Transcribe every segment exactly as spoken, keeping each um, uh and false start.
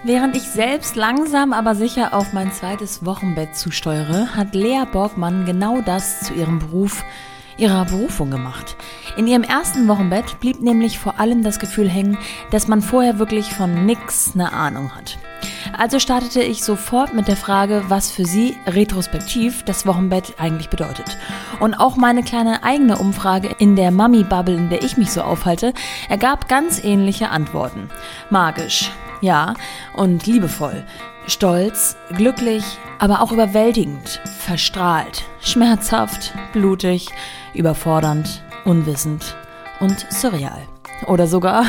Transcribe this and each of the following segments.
Während ich selbst langsam, aber sicher auf mein zweites Wochenbett zusteuere, hat Lea Borgmann genau das zu ihrem Beruf, ihrer Berufung gemacht. In ihrem ersten Wochenbett blieb nämlich vor allem das Gefühl hängen, dass man vorher wirklich von nix eine Ahnung hat. Also startete ich sofort mit der Frage, was für sie retrospektiv das Wochenbett eigentlich bedeutet. Und auch meine kleine eigene Umfrage in der Mami-Bubble, in der ich mich so aufhalte, ergab ganz ähnliche Antworten. Magisch, ja, und liebevoll. Stolz, glücklich, aber auch überwältigend, verstrahlt, schmerzhaft, blutig, überfordernd, unwissend und surreal. Oder sogar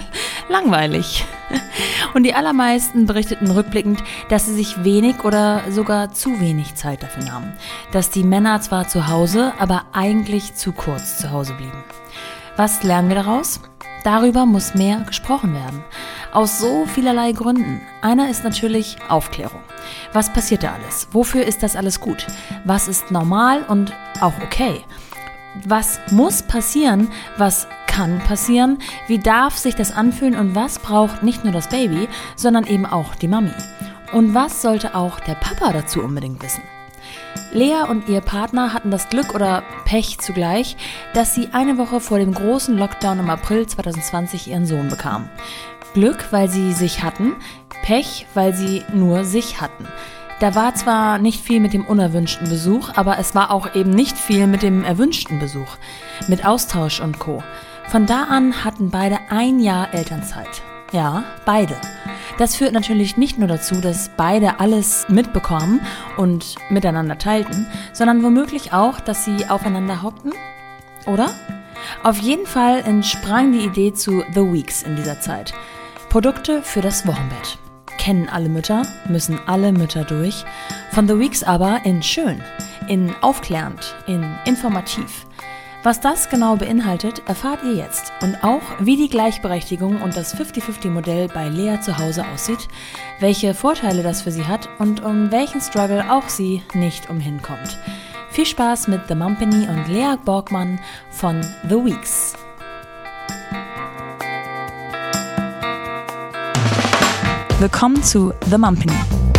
langweilig. Und die allermeisten berichteten rückblickend, dass sie sich wenig oder sogar zu wenig Zeit dafür nahmen. Dass die Männer zwar zu Hause, aber eigentlich zu kurz zu Hause blieben. Was lernen wir daraus? Darüber muss mehr gesprochen werden. Aus so vielerlei Gründen. Einer ist natürlich Aufklärung. Was passiert da alles? Wofür ist das alles gut? Was ist normal und auch okay? Was muss passieren? Was kann passieren? Wie darf sich das anfühlen? Und was braucht nicht nur das Baby, sondern eben auch die Mami? Und was sollte auch der Papa dazu unbedingt wissen? Lea und ihr Partner hatten das Glück oder Pech zugleich, dass sie eine Woche vor dem großen Lockdown im April zwanzig zwanzig ihren Sohn bekamen. Glück, weil sie sich hatten, Pech, weil sie nur sich hatten. Da war zwar nicht viel mit dem unerwünschten Besuch, aber es war auch eben nicht viel mit dem erwünschten Besuch, mit Austausch und Co. Von da an hatten beide ein Jahr Elternzeit. Ja, beide. Das führt natürlich nicht nur dazu, dass beide alles mitbekommen und miteinander teilten, sondern womöglich auch, dass sie aufeinander hockten, oder? Auf jeden Fall entsprang die Idee zu The Weeks in dieser Zeit. Produkte für das Wochenbett. Kennen alle Mütter, müssen alle Mütter durch. Von The Weeks aber in schön, in aufklärend, in informativ. Was das genau beinhaltet, erfahrt ihr jetzt. Und auch, wie die Gleichberechtigung und das fünfzig fünfzig Modell bei Lea zu Hause aussieht, welche Vorteile das für sie hat und um welchen Struggle auch sie nicht umhinkommt. Viel Spaß mit The Mumpany und Lea Borgmann von The Weeks. Willkommen zu The Mumpany.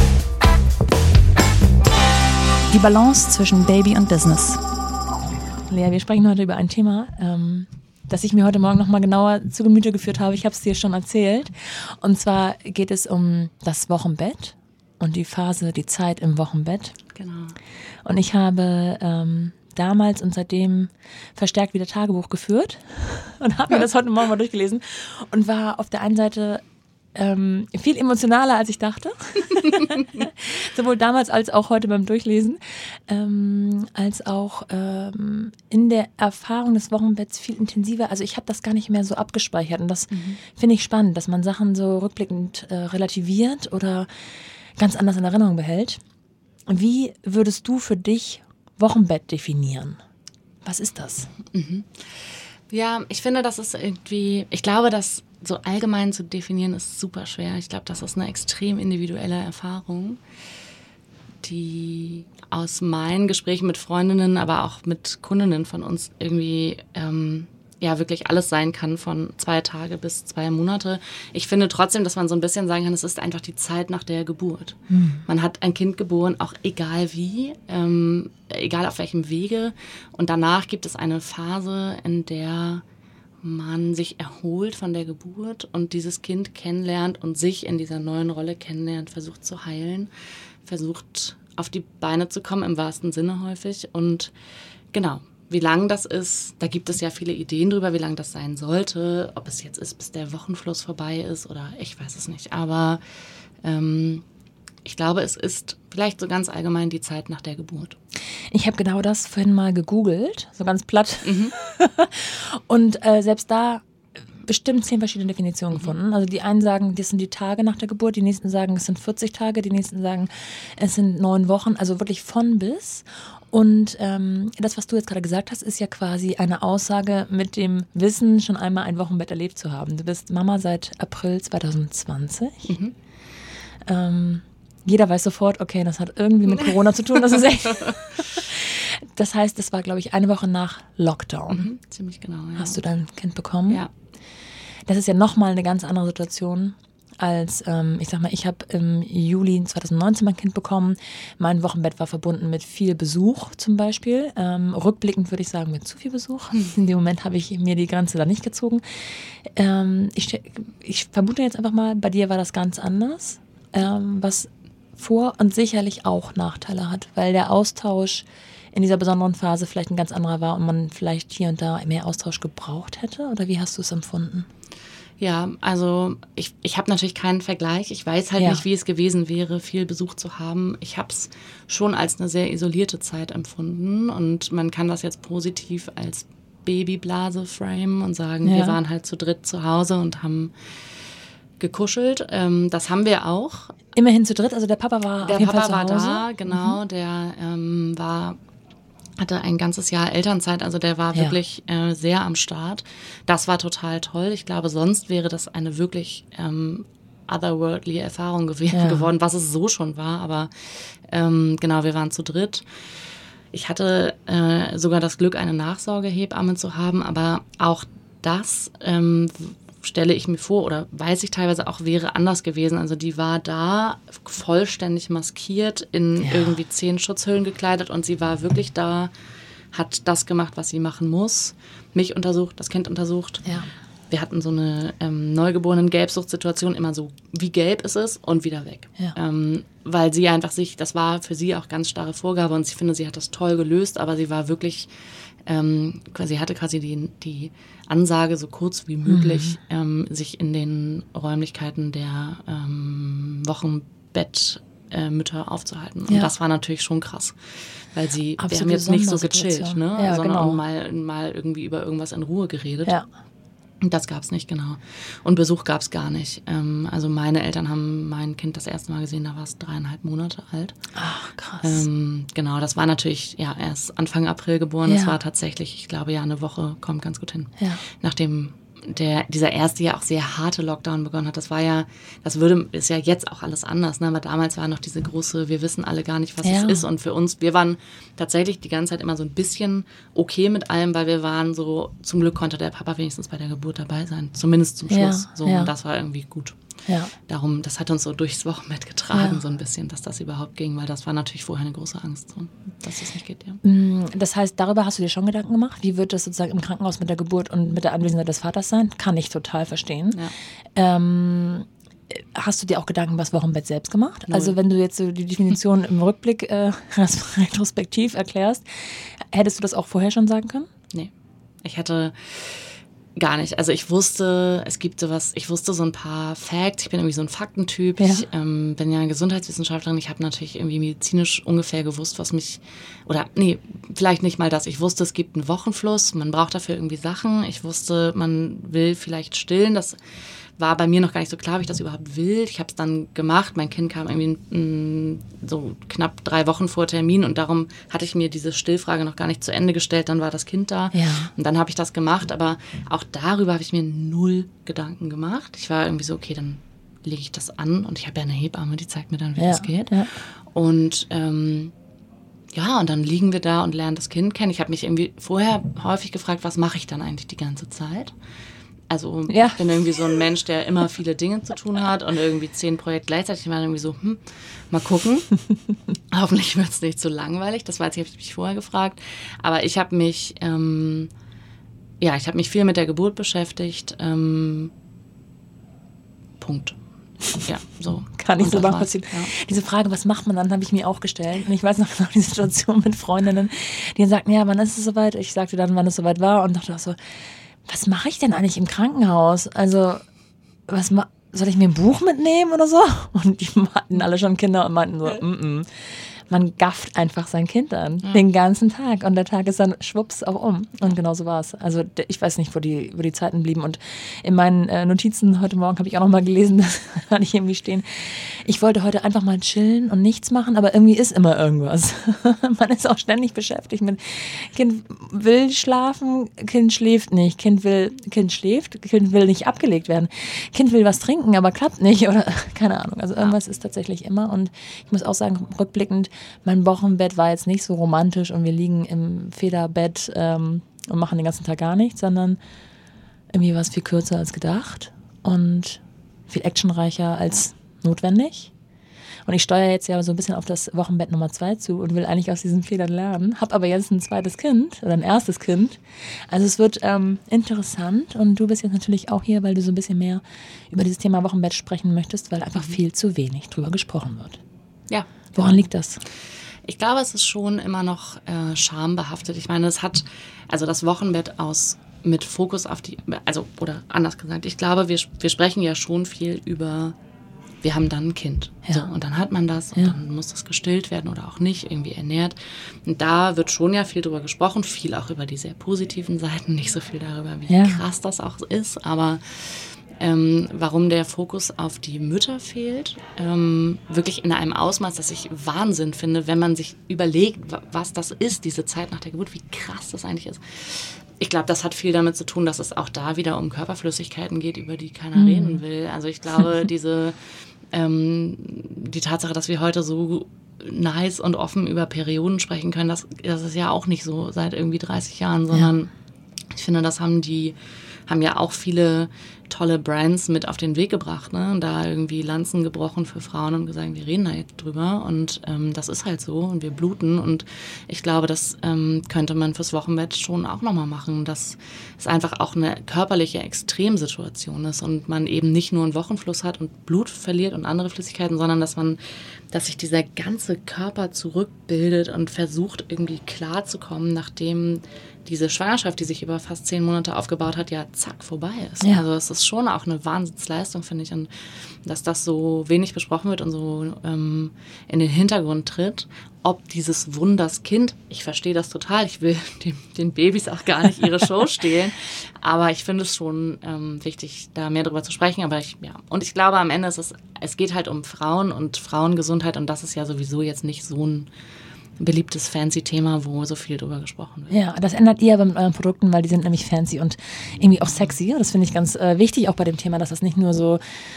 Die Balance zwischen Baby und Business. Lea, wir sprechen heute über ein Thema, ähm, das ich mir heute Morgen nochmal genauer zu Gemüte geführt habe. Ich habe es dir schon erzählt. Und zwar geht es um das Wochenbett und die Phase, die Zeit im Wochenbett. Genau. Und ich habe ähm, damals und seitdem verstärkt wieder Tagebuch geführt und habe mir das heute Morgen mal durchgelesen und war auf der einen Seite Ähm, viel emotionaler, als ich dachte. Sowohl damals als auch heute beim Durchlesen. Ähm, als auch ähm, in der Erfahrung des Wochenbetts viel intensiver. Also ich habe das gar nicht mehr so abgespeichert. Und das mhm. finde ich spannend, dass man Sachen so rückblickend äh, relativiert oder ganz anders in Erinnerung behält. Wie würdest du für dich Wochenbett definieren? Was ist das? Mhm. Ja, ich finde, das ist irgendwie, ich glaube, dass so allgemein zu definieren ist super schwer. Ich glaube, das ist eine extrem individuelle Erfahrung, die aus meinen Gesprächen mit Freundinnen, aber auch mit Kundinnen von uns irgendwie ähm, ja wirklich alles sein kann, von zwei Tage bis zwei Monate. Ich finde trotzdem, dass man so ein bisschen sagen kann, es ist einfach die Zeit nach der Geburt. Mhm. Man hat ein Kind geboren, auch egal wie, ähm, egal auf welchem Wege. Und danach gibt es eine Phase, in der man sich erholt von der Geburt und dieses Kind kennenlernt und sich in dieser neuen Rolle kennenlernt, versucht zu heilen, versucht auf die Beine zu kommen, im wahrsten Sinne häufig. Und genau, wie lang das ist, da gibt es ja viele Ideen drüber, wie lang das sein sollte, ob es jetzt ist, bis der Wochenfluss vorbei ist oder ich weiß es nicht. Aber ähm, ich glaube, es ist vielleicht so ganz allgemein die Zeit nach der Geburt. Ich habe genau das vorhin mal gegoogelt, so ganz platt. Mhm. Und äh, selbst da bestimmt zehn verschiedene Definitionen mhm. gefunden. Also die einen sagen, das sind die Tage nach der Geburt, die nächsten sagen, es sind vierzig Tage, die nächsten sagen, es sind neun Wochen, also wirklich von bis. Und ähm, das, was du jetzt gerade gesagt hast, ist ja quasi eine Aussage mit dem Wissen, schon einmal ein Wochenbett erlebt zu haben. Du bist Mama seit April zwanzig zwanzig. Mhm. Ähm, Jeder weiß sofort, okay, das hat irgendwie mit Corona zu tun, das ist echt. Das heißt, das war, glaube ich, eine Woche nach Lockdown. Mhm, ziemlich genau, ja. Hast du dein Kind bekommen? Ja. Das ist ja nochmal eine ganz andere Situation als, ähm, ich sag mal, ich habe im Juli zweitausendneunzehn mein Kind bekommen. Mein Wochenbett war verbunden mit viel Besuch zum Beispiel. Ähm, rückblickend würde ich sagen, mit zu viel Besuch. In dem Moment habe ich mir die Grenze da nicht gezogen. Ähm, ich, ich vermute jetzt einfach mal, bei dir war das ganz anders, ähm, was Vor- und sicherlich auch Nachteile hat, weil der Austausch in dieser besonderen Phase vielleicht ein ganz anderer war und man vielleicht hier und da mehr Austausch gebraucht hätte? Oder wie hast du es empfunden? Ja, also ich, ich habe natürlich keinen Vergleich. Ich weiß halt Ja. nicht, wie es gewesen wäre, viel Besuch zu haben. Ich habe es schon als eine sehr isolierte Zeit empfunden und man kann das jetzt positiv als Babyblase framen und sagen, Ja. wir waren halt zu dritt zu Hause und haben gekuschelt. Ähm, das haben wir auch. Immerhin zu dritt, also der Papa war Der auf jeden Papa Fall zu war Hause. da, genau. Der ähm, war hatte ein ganzes Jahr Elternzeit, also der war Ja. wirklich äh, sehr am Start. Das war total toll. Ich glaube, sonst wäre das eine wirklich ähm, otherworldly Erfahrung gew- Ja. geworden, was es so schon war. Aber ähm, genau, wir waren zu dritt. Ich hatte äh, sogar das Glück, eine Nachsorgehebamme zu haben, aber auch das ähm, stelle ich mir vor oder weiß ich teilweise auch, wäre anders gewesen. Also die war da vollständig maskiert, in Ja. irgendwie zehn Schutzhüllen gekleidet und sie war wirklich da, hat das gemacht, was sie machen muss. Mich untersucht, das Kind untersucht. Ja. Wir hatten so eine ähm, Neugeborenen-Gelbsuchtsituation, immer so, wie gelb ist es und wieder weg. Ja. Ähm, weil sie einfach sich, das war für sie auch ganz starre Vorgabe und ich finde, sie hat das toll gelöst, aber sie war wirklich, ähm, sie hatte quasi die, die Ansage, so kurz wie möglich mhm. ähm, sich in den Räumlichkeiten der ähm, Wochenbettmütter aufzuhalten. Und Ja. das war natürlich schon krass. Weil sie, wir Absolute haben jetzt nicht so gechillt, Sondersituation. ne? Ja, sondern genau. mal, mal irgendwie über irgendwas in Ruhe geredet. Ja. Das gab's nicht, genau. Und Besuch gab's gar nicht. Ähm, also meine Eltern haben mein Kind das erste Mal gesehen, da war es dreieinhalb Monate alt. Ach, krass. Ähm, genau, das war natürlich, ja, erst Anfang April geboren. Ja. Das war tatsächlich, ich glaube, ja, eine Woche kommt ganz gut hin. Ja. Nachdem der, dieser erste ja auch sehr harte Lockdown begonnen hat. Das war ja, das würde, ist ja jetzt auch alles anders, ne? Aber damals war noch diese große, wir wissen alle gar nicht, was Ja. es ist. Und für uns, wir waren tatsächlich die ganze Zeit immer so ein bisschen okay mit allem, weil wir waren so, zum Glück konnte der Papa wenigstens bei der Geburt dabei sein. Zumindest zum Schluss. Ja, So, ja. und das war irgendwie gut. Ja. Darum, das hat uns so durchs Wochenbett getragen, Ja. so ein bisschen, dass das überhaupt ging, weil das war natürlich vorher eine große Angst, so, dass das nicht geht, ja. Das heißt, darüber hast du dir schon Gedanken gemacht? Wie wird das sozusagen im Krankenhaus mit der Geburt und mit der Anwesenheit des Vaters sein? Kann ich total verstehen. Ja. Ähm, hast du dir auch Gedanken über das Wochenbett selbst gemacht? Null. Also wenn du jetzt so die Definition im Rückblick äh, retrospektiv erklärst, hättest du das auch vorher schon sagen können? Nee, ich hatte gar nicht. Also ich wusste, es gibt sowas, ich wusste so ein paar Facts, ich bin irgendwie so ein Faktentyp, Ja. ich ähm, bin ja Gesundheitswissenschaftlerin, ich habe natürlich irgendwie medizinisch ungefähr gewusst, was mich, oder nee, vielleicht nicht mal das, ich wusste, es gibt einen Wochenfluss, man braucht dafür irgendwie Sachen, ich wusste, man will vielleicht stillen, das war bei mir noch gar nicht so klar, ob ich das überhaupt will. Ich habe es dann gemacht. Mein Kind kam irgendwie mh, so knapp drei Wochen vor Termin und darum hatte ich mir diese Stillfrage noch gar nicht zu Ende gestellt. Dann war das Kind da Ja. und dann habe ich das gemacht. Aber auch darüber habe ich mir null Gedanken gemacht. Ich war irgendwie so, okay, dann lege ich das an und ich habe ja eine Hebamme, die zeigt mir dann, wie Ja, das geht. ja. Und ähm, ja, und dann liegen wir da und lernen das Kind kennen. Ich habe mich irgendwie vorher häufig gefragt, was mache ich dann eigentlich die ganze Zeit? Also Ja. ich bin irgendwie so ein Mensch, der immer viele Dinge zu tun hat und irgendwie zehn Projekte gleichzeitig. Ich war irgendwie so, hm, mal gucken. Hoffentlich wird es nicht zu langweilig. Das weiß ich, habe ich mich vorher gefragt. Aber ich habe mich, ähm, ja, ich habe mich viel mit der Geburt beschäftigt. Ähm, Punkt. Ja, so. Kann ich Und so das war's. nachvollziehen. Ja. Diese Frage, was macht man dann, habe ich mir auch gestellt. Und ich weiß noch genau die Situation mit Freundinnen, die dann sagten, ja, wann ist es soweit? Ich sagte dann, wann es soweit war und dachte auch so, was mache ich denn eigentlich im Krankenhaus? Also, was ma- soll ich mir ein Buch mitnehmen oder so? Und die hatten alle schon Kinder und meinten so, mm-mm. Man gafft einfach sein Kind an, Ja. den ganzen Tag. Und der Tag ist dann schwupps auch um. Und genau so war es. Also der- ich weiß nicht, wo die, wo die Zeiten blieben. Und in meinen äh, Notizen heute Morgen habe ich auch noch mal gelesen, das hatte ich irgendwie stehen. Ich wollte heute einfach mal chillen und nichts machen, aber irgendwie ist immer irgendwas. Man ist auch ständig beschäftigt mit Kind will schlafen, Kind schläft nicht. Kind will, Kind schläft, Kind will nicht abgelegt werden. Kind will was trinken, aber klappt nicht. Oder keine Ahnung. Also irgendwas ist tatsächlich immer. Und ich muss auch sagen, rückblickend, mein Wochenbett war jetzt nicht so romantisch und wir liegen im Federbett ähm, und machen den ganzen Tag gar nichts, sondern irgendwie war es viel kürzer als gedacht und viel actionreicher als ja. notwendig. Und ich steuere jetzt ja so ein bisschen auf das Wochenbett Nummer zwei zu und will eigentlich aus diesen Fehlern lernen. Hab aber jetzt ein zweites Kind oder ein erstes Kind. Also es wird ähm, interessant und du bist jetzt natürlich auch hier, weil du so ein bisschen mehr über dieses Thema Wochenbett sprechen möchtest, weil einfach viel zu wenig drüber gesprochen wird. Ja. Woran liegt das? Ich glaube, es ist schon immer noch äh, schambehaftet. Ich meine, es hat, also das Wochenbett aus mit Fokus auf die, also oder anders gesagt, ich glaube, wir, wir sprechen ja schon viel über, wir haben dann ein Kind. Ja. So, und dann hat man das und ja. dann muss das gestillt werden oder auch nicht, irgendwie ernährt. Und da wird schon ja viel drüber gesprochen, viel auch über die sehr positiven Seiten, nicht so viel darüber, wie ja. krass das auch ist, aber ähm, warum der Fokus auf die Mütter fehlt, ähm, wirklich in einem Ausmaß, das ich Wahnsinn finde, wenn man sich überlegt, was das ist, diese Zeit nach der Geburt, wie krass das eigentlich ist. Ich glaube, das hat viel damit zu tun, dass es auch da wieder um Körperflüssigkeiten geht, über die keiner mhm. reden will. Also ich glaube, diese ähm, die Tatsache, dass wir heute so nice und offen über Perioden sprechen können, das, das ist ja auch nicht so seit irgendwie dreißig Jahren, sondern ja. ich finde, das haben die haben ja auch viele tolle Brands mit auf den Weg gebracht, ne? Und da irgendwie Lanzen gebrochen für Frauen und gesagt, wir reden da jetzt drüber und ähm, das ist halt so und wir bluten und ich glaube, das ähm, könnte man fürs Wochenbett schon auch nochmal machen, dass es einfach auch eine körperliche Extremsituation ist und man eben nicht nur einen Wochenfluss hat und Blut verliert und andere Flüssigkeiten, sondern dass man, dass sich dieser ganze Körper zurückbildet und versucht irgendwie klarzukommen, nachdem diese Schwangerschaft, die sich über fast zehn Monate aufgebaut hat, ja zack, vorbei ist. Ja. Also es ist schon auch eine Wahnsinnsleistung, finde ich. Und dass das so wenig besprochen wird und so ähm, in den Hintergrund tritt, ob dieses Wunderskind, ich verstehe das total, ich will den, den Babys auch gar nicht ihre Show stehlen, aber ich finde es schon ähm, wichtig, da mehr drüber zu sprechen. Aber ich, ja, und ich glaube, am Ende ist es, es geht halt um Frauen und Frauengesundheit und das ist ja sowieso jetzt nicht so ein beliebtes Fancy-Thema, wo so viel drüber gesprochen wird. Ja, das ändert ihr aber mit euren Produkten, weil die sind nämlich fancy und irgendwie auch sexy. Das finde ich ganz äh, wichtig, auch bei dem Thema, dass das nicht nur so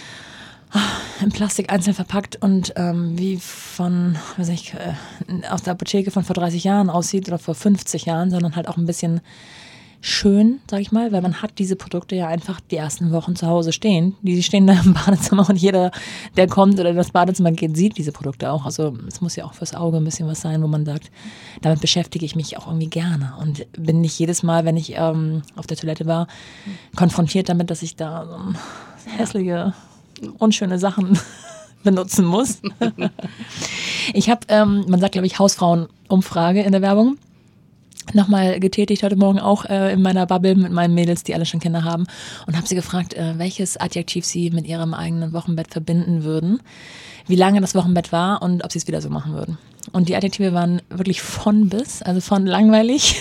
in Plastik einzeln verpackt und ähm, wie von, weiß ich, äh, aus der Apotheke von vor dreißig Jahren aussieht oder vor fünfzig Jahren, sondern halt auch ein bisschen schön, sag ich mal, weil man hat diese Produkte ja einfach die ersten Wochen zu Hause stehen. Die stehen da im Badezimmer und jeder, der kommt oder in das Badezimmer geht, sieht diese Produkte auch. Also es muss ja auch fürs Auge ein bisschen was sein, wo man sagt, damit beschäftige ich mich auch irgendwie gerne und bin nicht jedes Mal, wenn ich ähm, auf der Toilette war, konfrontiert damit, dass ich da so hässliche, unschöne Sachen benutzen muss. Ich habe, ähm, man sagt glaube ich, Hausfrauenumfrage in der Werbung nochmal getätigt heute Morgen auch äh, in meiner Bubble mit meinen Mädels, die alle schon Kinder haben und habe sie gefragt, äh, welches Adjektiv sie mit ihrem eigenen Wochenbett verbinden würden, wie lange das Wochenbett war und ob sie es wieder so machen würden. Und die Adjektive waren wirklich von bis, also von langweilig,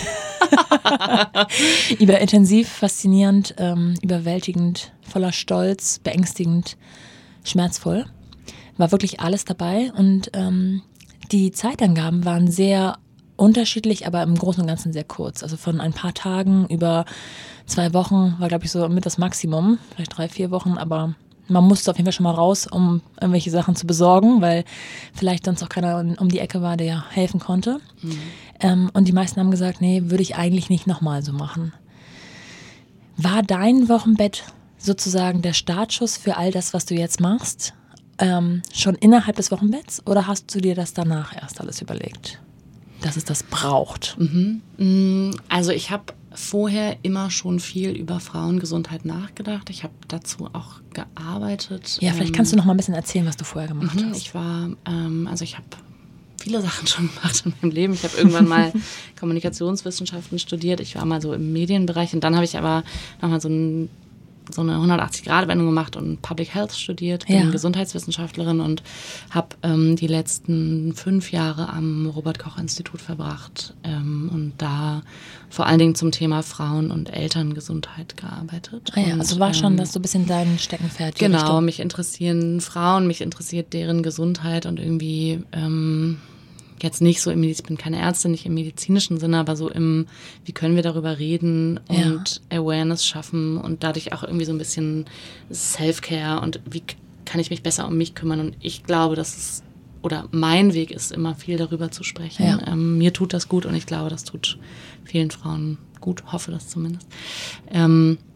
über intensiv, faszinierend, ähm, überwältigend, voller Stolz, beängstigend, schmerzvoll. War wirklich alles dabei und ähm, die Zeitangaben waren sehr unterschiedlich, aber im Großen und Ganzen sehr kurz. Also von ein paar Tagen über zwei Wochen war, glaube ich, so mit das Maximum. Vielleicht drei, vier Wochen, aber man musste auf jeden Fall schon mal raus, um irgendwelche Sachen zu besorgen, weil vielleicht sonst auch keiner um die Ecke war, der helfen konnte. Mhm. Ähm, und die meisten haben gesagt, nee, würde ich eigentlich nicht nochmal so machen. War dein Wochenbett sozusagen der Startschuss für all das, was du jetzt machst, ähm, schon innerhalb des Wochenbetts oder hast du dir das danach erst alles überlegt, dass es das braucht? Mhm. Also ich habe vorher immer schon viel über Frauengesundheit nachgedacht. Ich habe dazu auch gearbeitet. Ja, vielleicht kannst du noch mal ein bisschen erzählen, was du vorher gemacht mhm, hast. Ich war, ähm, also ich habe viele Sachen schon gemacht in meinem Leben. Ich habe irgendwann mal Kommunikationswissenschaften studiert. Ich war mal so im Medienbereich und dann habe ich aber nochmal so ein so eine hundertachtzig-Grad-Wendung gemacht und Public Health studiert, bin ja. Gesundheitswissenschaftlerin und habe ähm, die letzten fünf Jahre am Robert-Koch-Institut verbracht ähm, und da vor allen Dingen zum Thema Frauen- und Elterngesundheit gearbeitet. Ah ja, und, also war schon ähm, das so ein bisschen dein Steckenpferd. Genau, Richtung. Mich interessieren Frauen, mich interessiert deren Gesundheit und irgendwie ähm, jetzt nicht so im Mediz- ich bin keine Ärztin, nicht im medizinischen Sinne, aber so im, wie können wir darüber reden und ja. Awareness schaffen und dadurch auch irgendwie so ein bisschen Self-Care und wie kann ich mich besser um mich kümmern. Und ich glaube, dass es, oder mein Weg ist, immer viel darüber zu sprechen. Ja. Ähm, mir tut das gut und ich glaube, das tut vielen Frauen gut, hoffe das zumindest. Ähm,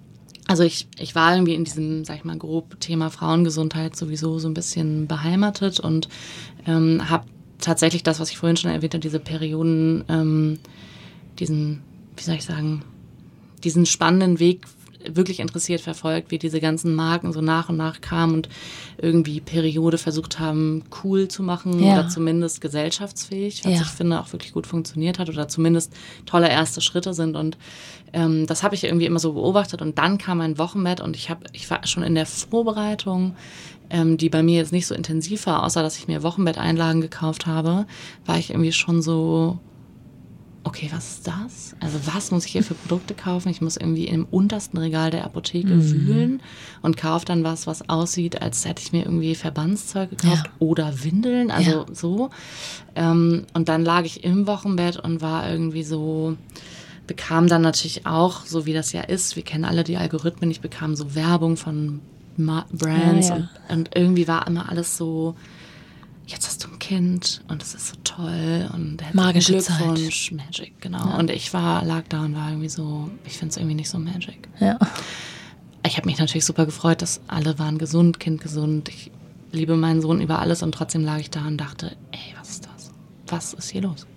Also ich, ich war irgendwie in diesem, sag ich mal, grob Thema Frauengesundheit sowieso so ein bisschen beheimatet und ähm, habe tatsächlich das, was ich vorhin schon erwähnt habe, diese Perioden, ähm, diesen, wie soll ich sagen, diesen spannenden Weg wirklich interessiert verfolgt, wie diese ganzen Marken so nach und nach kamen und irgendwie Periode versucht haben, cool zu machen ja. oder zumindest gesellschaftsfähig, was ja. ich finde auch wirklich gut funktioniert hat oder zumindest tolle erste Schritte sind und ähm, das habe ich irgendwie immer so beobachtet und dann kam ein Wochenbett und ich habe, ich war schon in der Vorbereitung, ähm, die bei mir jetzt nicht so intensiv war, außer dass ich mir Wochenbetteinlagen gekauft habe, war ich irgendwie schon so, okay, was ist das? Also was muss ich hier für Produkte kaufen? Ich muss irgendwie im untersten Regal der Apotheke mhm. wühlen und kaufe dann was, was aussieht, als hätte ich mir irgendwie Verbandszeug gekauft ja. oder Windeln, also ja. so. Ähm, und dann lag ich im Wochenbett und war irgendwie so, bekam dann natürlich auch, so wie das ja ist, wir kennen alle die Algorithmen, ich bekam so Werbung von Ma- Brands ja, ja. Und, und irgendwie war immer alles so, jetzt hast du ein Kind und es ist so toll und magische Glückwunsch, Zeit. Magic, genau. Ja. Und ich war, lag da und war irgendwie so, ich finde es irgendwie nicht so Magic. Ja. Ich habe mich natürlich super gefreut, dass alle waren gesund, Kind gesund. Ich liebe meinen Sohn über alles und trotzdem lag ich da und dachte, ey, was ist das? Was ist hier los?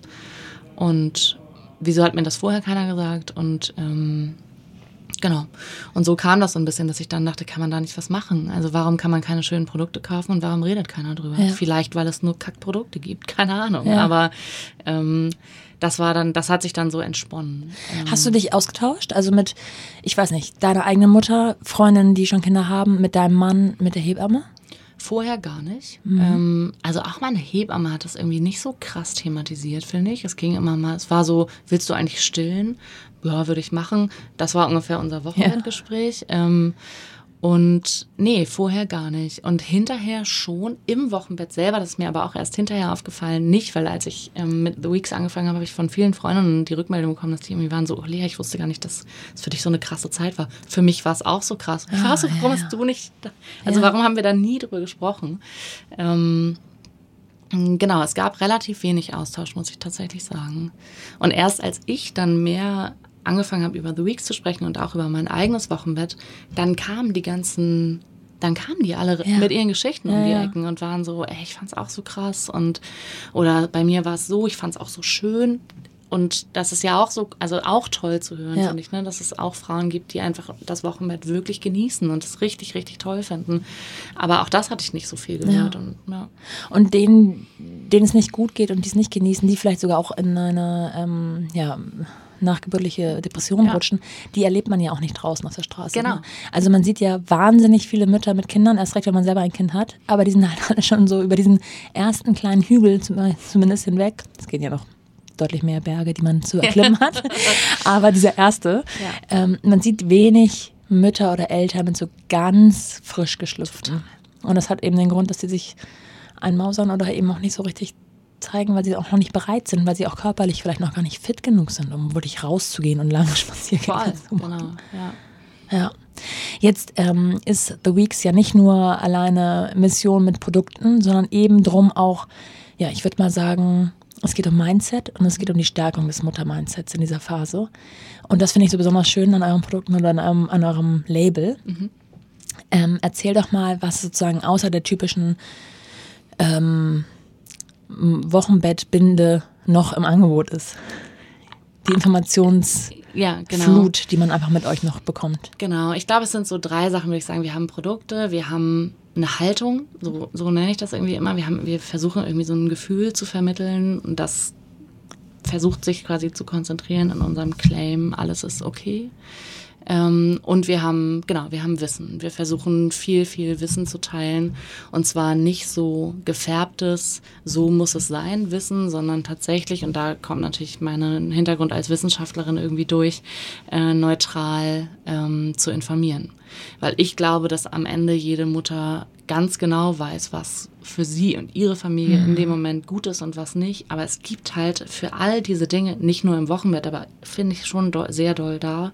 Und wieso hat mir das vorher keiner gesagt? Und ähm, genau. Und so kam das so ein bisschen, dass ich dann dachte, kann man da nicht was machen? Also warum kann man keine schönen Produkte kaufen und warum redet keiner drüber? Ja. Vielleicht, weil es nur Kackprodukte gibt, keine Ahnung. Ja. Aber ähm, das war dann, das hat sich dann so entsponnen. Hast du dich ausgetauscht? Also mit, ich weiß nicht, deiner eigenen Mutter, Freundinnen, die schon Kinder haben, mit deinem Mann, mit der Hebamme? Vorher gar nicht. Mhm. Ähm, also auch meine Hebamme hat das irgendwie nicht so krass thematisiert, finde ich. Es ging immer mal, es war so, willst du eigentlich stillen? Ja, würde ich machen. Das war ungefähr unser Wochenendgespräch. Ja. Ähm, und nee, vorher gar nicht. Und hinterher schon im Wochenbett selber, das ist mir aber auch erst hinterher aufgefallen, nicht, weil als ich ähm, mit The Weeks angefangen habe, habe ich von vielen Freundinnen die Rückmeldung bekommen, dass die irgendwie waren so, oh Lea, ich wusste gar nicht, dass es für dich so eine krasse Zeit war. Für mich war es auch so krass. Ich war so, warum hast du nicht, da? also ja. warum haben wir da nie drüber gesprochen? Ähm, Genau, es gab relativ wenig Austausch, muss ich tatsächlich sagen. Und erst als ich dann mehr angefangen habe, über The Weeks zu sprechen und auch über mein eigenes Wochenbett, dann kamen die ganzen, dann kamen die alle ja. mit ihren Geschichten um ja, die Ecken und waren so, ey, ich fand's auch so krass und oder bei mir war es so, ich fand's auch so schön. Und das ist ja auch so, also auch toll zu hören, ja. finde ich, ne? Dass es auch Frauen gibt, die einfach das Wochenbett wirklich genießen und es richtig, richtig toll finden. Aber auch das hatte ich nicht so viel gehört. Ja. Und, ja. und denen, denen es nicht gut geht und die es nicht genießen, die vielleicht sogar auch in eine ähm, ja, nachgeburtliche Depression ja. rutschen, die erlebt man ja auch nicht draußen auf der Straße. Genau. Ne? Also man sieht ja wahnsinnig viele Mütter mit Kindern, erst recht, wenn man selber ein Kind hat, aber die sind halt alle schon so über diesen ersten kleinen Hügel zumindest hinweg. Es gehen ja noch deutlich mehr Berge, die man zu erklimmen hat. Aber dieser erste, ja. ähm, man sieht wenig Mütter oder Eltern mit so ganz frisch geschlüpften. Und das hat eben den Grund, dass sie sich einmausern oder eben auch nicht so richtig zeigen, weil sie auch noch nicht bereit sind, weil sie auch körperlich vielleicht noch gar nicht fit genug sind, um wirklich rauszugehen und lange Spaziergänge zu machen. Genau, ja. Ja. Jetzt ähm, ist The Weeks ja nicht nur alleine Mission mit Produkten, sondern eben drum auch, ja, ich würde mal sagen, es geht um Mindset und es geht um die Stärkung des Mutter-Mindsets in dieser Phase. Und das finde ich so besonders schön an euren Produkten oder an eurem, an eurem Label. Mhm. Ähm, erzähl doch mal, was sozusagen außer der typischen ähm, Wochenbettbinde noch im Angebot ist. Die Informationsflut, ja, genau. die man einfach mit euch noch bekommt. Genau, ich glaube, es sind so drei Sachen, würde ich sagen. Wir haben Produkte, wir haben eine Haltung, so, so nenne ich das irgendwie immer. Wir, haben, wir versuchen irgendwie so ein Gefühl zu vermitteln und das versucht sich quasi zu konzentrieren an unserem Claim, alles ist okay. Ähm, und wir haben, genau, wir haben Wissen. Wir versuchen viel, viel Wissen zu teilen und zwar nicht so gefärbtes, so muss es sein, Wissen, sondern tatsächlich, und da kommt natürlich mein Hintergrund als Wissenschaftlerin irgendwie durch, äh, neutral ähm, zu informieren. Weil ich glaube, dass am Ende jede Mutter ganz genau weiß, was für sie und ihre Familie mhm. in dem Moment gut ist und was nicht. Aber es gibt halt für all diese Dinge, nicht nur im Wochenbett, aber finde ich schon do- sehr doll da,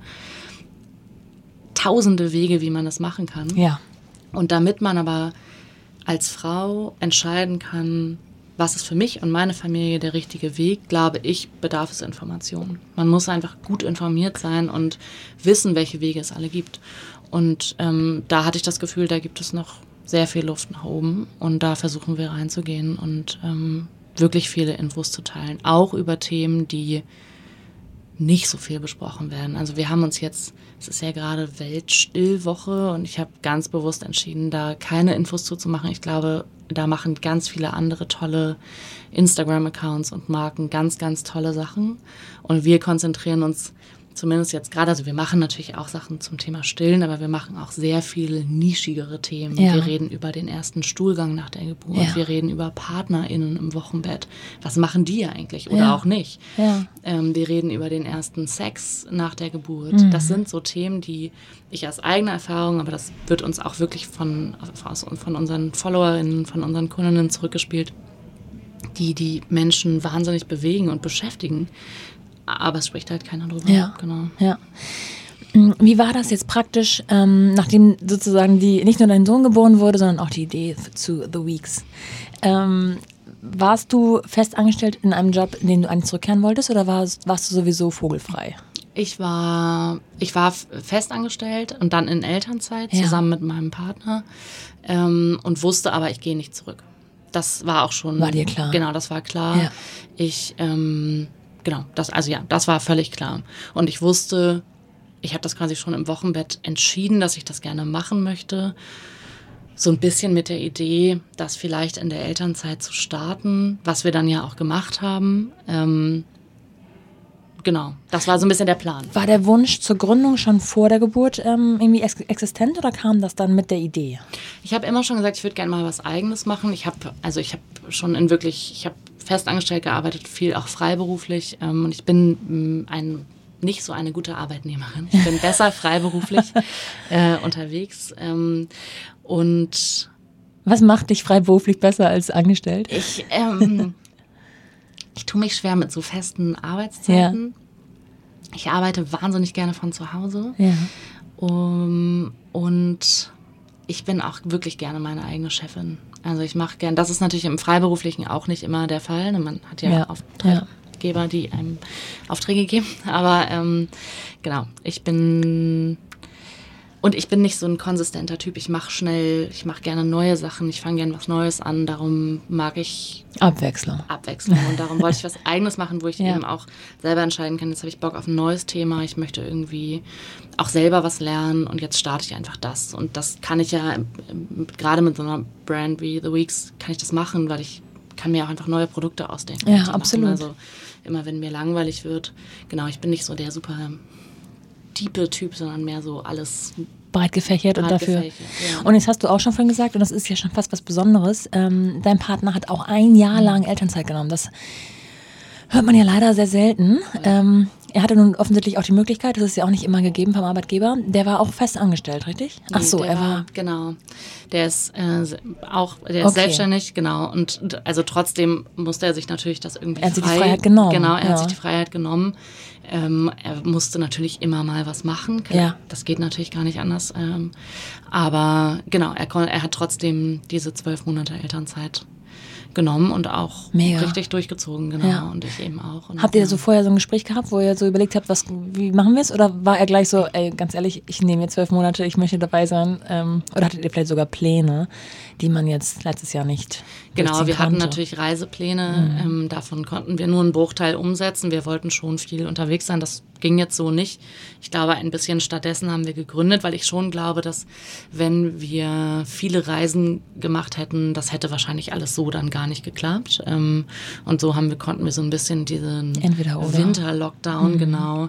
tausende Wege, wie man das machen kann. Ja. Und damit man aber als Frau entscheiden kann, was ist für mich und meine Familie der richtige Weg, glaube ich, bedarf es Informationen. Man muss einfach gut informiert sein und wissen, welche Wege es alle gibt. Und ähm, da hatte ich das Gefühl, da gibt es noch sehr viel Luft nach oben. Und da versuchen wir reinzugehen und ähm, wirklich viele Infos zu teilen. Auch über Themen, die nicht so viel besprochen werden. Also wir haben uns jetzt, es ist ja gerade Weltstillwoche und ich habe ganz bewusst entschieden, da keine Infos zuzumachen. Ich glaube, da machen ganz viele andere tolle Instagram-Accounts und Marken ganz, ganz tolle Sachen. Und wir konzentrieren uns zumindest jetzt gerade, also wir machen natürlich auch Sachen zum Thema Stillen, aber wir machen auch sehr viele nischigere Themen. Ja. Wir reden über den ersten Stuhlgang nach der Geburt. Ja. Wir reden über PartnerInnen im Wochenbett. Was machen die eigentlich oder ja. auch nicht? Ja. Ähm, wir reden über den ersten Sex nach der Geburt. Mhm. Das sind so Themen, die ich aus eigener Erfahrung, aber das wird uns auch wirklich von, von unseren FollowerInnen, von unseren Kundinnen zurückgespielt, die die Menschen wahnsinnig bewegen und beschäftigen. Aber es spricht halt keiner drüber. Ja, genau. Ja. Wie war das jetzt praktisch, ähm, nachdem sozusagen die nicht nur dein Sohn geboren wurde, sondern auch die Idee zu The Weeks? Ähm, warst du fest angestellt in einem Job, in den du eigentlich zurückkehren wolltest, oder warst, warst du sowieso vogelfrei? Ich war, ich war fest angestellt und dann in Elternzeit ja. zusammen mit meinem Partner ähm, und wusste aber, ich gehe nicht zurück. Das war auch schon... War dir klar? Genau, das war klar. Ja. Ich... Ähm, Genau, das, also ja, das war völlig klar. Und ich wusste, ich habe das quasi schon im Wochenbett entschieden, dass ich das gerne machen möchte. So ein bisschen mit der Idee, das vielleicht in der Elternzeit zu starten, was wir dann ja auch gemacht haben. Ähm, genau, das war so ein bisschen der Plan. War der Wunsch zur Gründung schon vor der Geburt ähm, irgendwie ex- existent oder kam das dann mit der Idee? Ich habe immer schon gesagt, ich würde gerne mal was Eigenes machen. Ich habe, also ich habe schon in wirklich, ich habe festangestellt gearbeitet, viel auch freiberuflich ähm, und ich bin ähm, ein, nicht so eine gute Arbeitnehmerin. Ich bin besser freiberuflich äh, unterwegs ähm, und was macht dich freiberuflich besser als angestellt? Ich, ähm, ich tue mich schwer mit so festen Arbeitszeiten. Ja. Ich arbeite wahnsinnig gerne von zu Hause ja. um, und ich bin auch wirklich gerne meine eigene Chefin. Also ich mache gern, das ist natürlich im Freiberuflichen auch nicht immer der Fall. Man hat ja, ja. Auftraggeber, ja. die einem Aufträge geben. Aber ähm, genau, ich bin und ich bin nicht so ein konsistenter Typ. Ich mache schnell, ich mache gerne neue Sachen. Ich fange gerne was Neues an. Darum mag ich Abwechslung. Abwechslung. Und darum wollte ich was Eigenes machen, wo ich ja. eben auch selber entscheiden kann. Jetzt habe ich Bock auf ein neues Thema. Ich möchte irgendwie auch selber was lernen und jetzt starte ich einfach das. Und das kann ich ja, gerade mit so einer Brand wie The Weeks, kann ich das machen, weil ich kann mir auch einfach neue Produkte ausdenken. Ja, absolut. Also immer, wenn mir langweilig wird. Genau, ich bin nicht so der super tiefe Typ, sondern mehr so alles breit gefächert breit und dafür. Gefächert, ja. Und jetzt hast du auch schon vorhin gesagt, und das ist ja schon fast was Besonderes, ähm, dein Partner hat auch ein Jahr lang Elternzeit genommen. Das hört man ja leider sehr selten. Ja. Ähm, er hatte nun offensichtlich auch die Möglichkeit, das ist ja auch nicht immer gegeben vom Arbeitgeber. Der war auch fest angestellt, richtig? Ach so, der er war, war... Genau. Der ist äh, auch, der ist okay. selbstständig, genau. Und also trotzdem musste er sich natürlich das irgendwie Er hat frei, sich die Freiheit genommen. Genau, er ja. hat sich die Freiheit genommen. Ähm, er musste natürlich immer mal was machen. Ja. Das geht natürlich gar nicht anders. Ähm, aber genau, er, kon- er hat trotzdem diese zwölf Monate Elternzeit genommen und auch Mega. richtig durchgezogen, genau. Ja. Und ich eben auch. Und habt ihr so vorher so ein Gespräch gehabt, wo ihr so überlegt habt, was, wie machen wir es? Oder war er gleich so, ey, ganz ehrlich, ich nehme jetzt zwölf Monate, ich möchte dabei sein? Ähm, oder hattet ihr vielleicht sogar Pläne, die man jetzt letztes Jahr nicht Genau, wir konnte? hatten natürlich Reisepläne, mhm. ähm, davon konnten wir nur einen Bruchteil umsetzen. Wir wollten schon viel unterwegs sein, das ging jetzt so nicht. Ich glaube, ein bisschen stattdessen haben wir gegründet, weil ich schon glaube, dass wenn wir viele Reisen gemacht hätten, das hätte wahrscheinlich alles so dann gar nicht geklappt. Ähm, und so haben wir, konnten wir so ein bisschen diesen Winter-Lockdown, mhm. genau,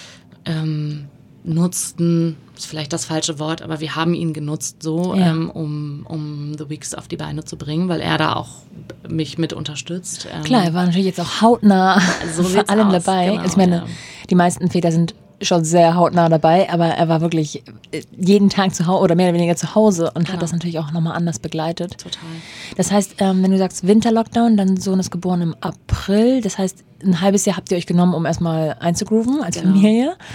ähm, nutzten, ist vielleicht das falsche Wort, aber wir haben ihn genutzt so, ja. ähm, um, um The Weeks auf die Beine zu bringen, weil er da auch mich mit unterstützt. Ähm, Klar, er war natürlich jetzt auch hautnah so vor allem aus, dabei. Genau, ich meine, ja. die meisten Väter sind schon sehr hautnah dabei, aber er war wirklich jeden Tag zu Hause oder mehr oder weniger zu Hause und genau. hat das natürlich auch nochmal anders begleitet. Total. Das heißt, ähm, wenn du sagst Winter-Lockdown, dein Sohn ist geboren im April, das heißt, ein halbes Jahr habt ihr euch genommen, um erstmal einzugrooven als genau. Familie.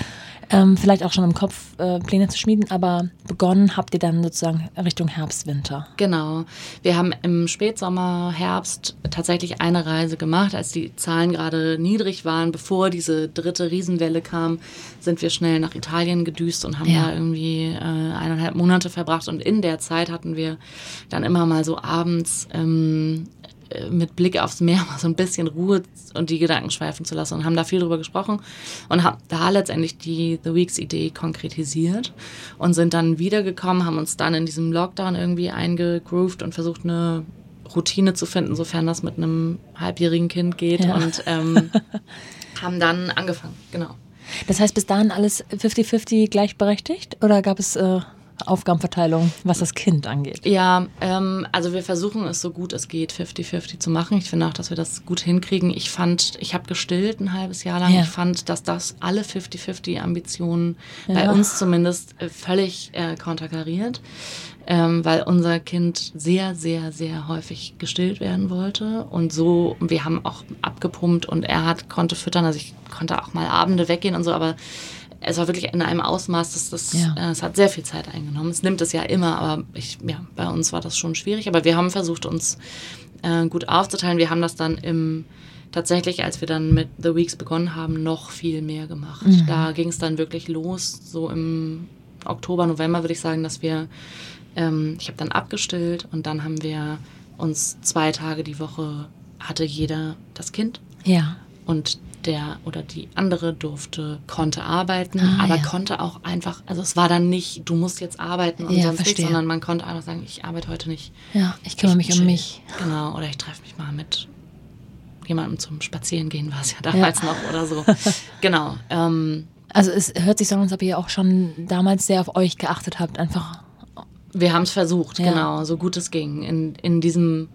ähm, vielleicht auch schon im Kopf äh, Pläne zu schmieden, aber begonnen habt ihr dann sozusagen Richtung Herbst, Winter. Genau. Wir haben im Spätsommer, Herbst tatsächlich eine Reise gemacht, als die Zahlen gerade niedrig waren. Bevor diese dritte Riesenwelle kam, sind wir schnell nach Italien gedüst und haben Ja. da irgendwie äh, eineinhalb Monate verbracht. Und in der Zeit hatten wir dann immer mal so abends ähm, mit Blick aufs Meer mal so ein bisschen Ruhe und die Gedanken schweifen zu lassen und haben da viel drüber gesprochen und haben da letztendlich die The Weeks-Idee konkretisiert und sind dann wiedergekommen, haben uns dann in diesem Lockdown irgendwie eingegroovt und versucht, eine Routine zu finden, sofern das mit einem halbjährigen Kind geht Ja. und ähm, haben dann angefangen, genau. Das heißt, bis dahin alles fünfzig fünfzig gleichberechtigt oder gab es äh, Aufgabenverteilung, was das Kind angeht? Ja, ähm, also wir versuchen es so gut es geht, fünfzig fünfzig zu machen. Ich finde auch, dass wir das gut hinkriegen. Ich fand, ich habe gestillt ein halbes Jahr lang. Ja. Ich fand, dass das alle fünfzig fünfzig Ambitionen, Ja. bei uns zumindest, äh, völlig äh, konterkariert. Ähm, weil unser Kind sehr, sehr, sehr häufig gestillt werden wollte. Und so, wir haben auch abgepumpt und er hat, konnte füttern. Also ich konnte auch mal Abende weggehen und so, aber es war wirklich in einem Ausmaß, dass das, Ja. äh, es hat sehr viel Zeit eingenommen. Es nimmt es ja immer, aber ich, ja, bei uns war das schon schwierig. Aber wir haben versucht, uns äh, gut aufzuteilen. Wir haben das dann im, tatsächlich, als wir dann mit The Weeks begonnen haben, noch viel mehr gemacht. Mhm. Da ging es dann wirklich los, so im Oktober, November würde ich sagen, dass wir, ähm, ich habe dann abgestillt und dann haben wir uns zwei Tage die Woche, hatte jeder das Kind. Ja. Und der oder die andere durfte, konnte arbeiten, Ah, aber ja. konnte auch einfach, also es war dann nicht, du musst jetzt arbeiten und Ja, sonst nichts, verstehe. sondern man konnte einfach sagen, ich arbeite heute nicht. Ja, ich kümmere mich um chill. mich. Genau, oder ich treffe mich mal mit jemandem zum Spazierengehen, war es ja damals Ja. noch oder so. Genau. Ähm, Also es hört sich so an, als ob ihr auch schon damals sehr auf euch geachtet habt, einfach wir haben es versucht, Ja. genau, so gut es ging, in, in diesem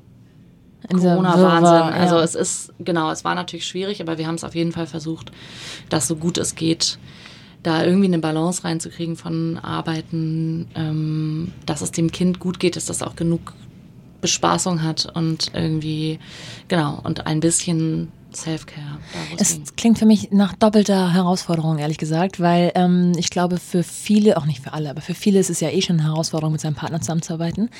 in dieser Corona-Wahnsinn. Wirrwarr, Also ja. es ist, genau, es war natürlich schwierig, aber wir haben es auf jeden Fall versucht, dass so gut es geht, da irgendwie eine Balance reinzukriegen von Arbeiten, ähm, dass es dem Kind gut geht, dass das auch genug Bespaßung hat und irgendwie, genau, und ein bisschen Self-Care. Da, wo es Es ging. klingt für mich nach doppelter Herausforderung, ehrlich gesagt, weil ähm, ich glaube, für viele, auch nicht für alle, aber für viele ist es ja eh schon eine Herausforderung, mit seinem Partner zusammenzuarbeiten.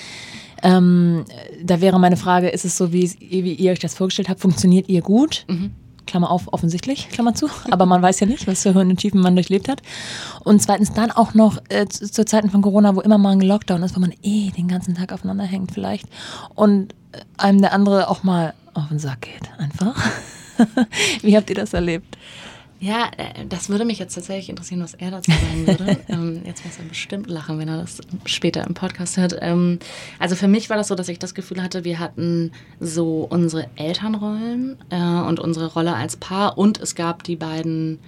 Ähm, da wäre meine Frage, ist es so, wie, es- wie ihr euch das vorgestellt habt, funktioniert ihr gut? Mhm. Klammer auf, offensichtlich, Klammer zu, aber man weiß ja nicht, was für Höhen und Tiefen man durchlebt hat. Und zweitens dann auch noch äh, zu, zu Zeiten von Corona, wo immer mal ein Lockdown ist, wo man eh den ganzen Tag aufeinander hängt vielleicht und äh, einem der andere auch mal auf den Sack geht, einfach. Wie habt ihr das erlebt? Ja, äh, das würde mich jetzt tatsächlich interessieren, was er dazu sagen würde. ähm, jetzt muss er bestimmt lachen, wenn er das später im Podcast hört. Ähm, also für mich war das so, dass ich das Gefühl hatte, wir hatten so unsere Elternrollen äh, und unsere Rolle als Paar und es gab die beiden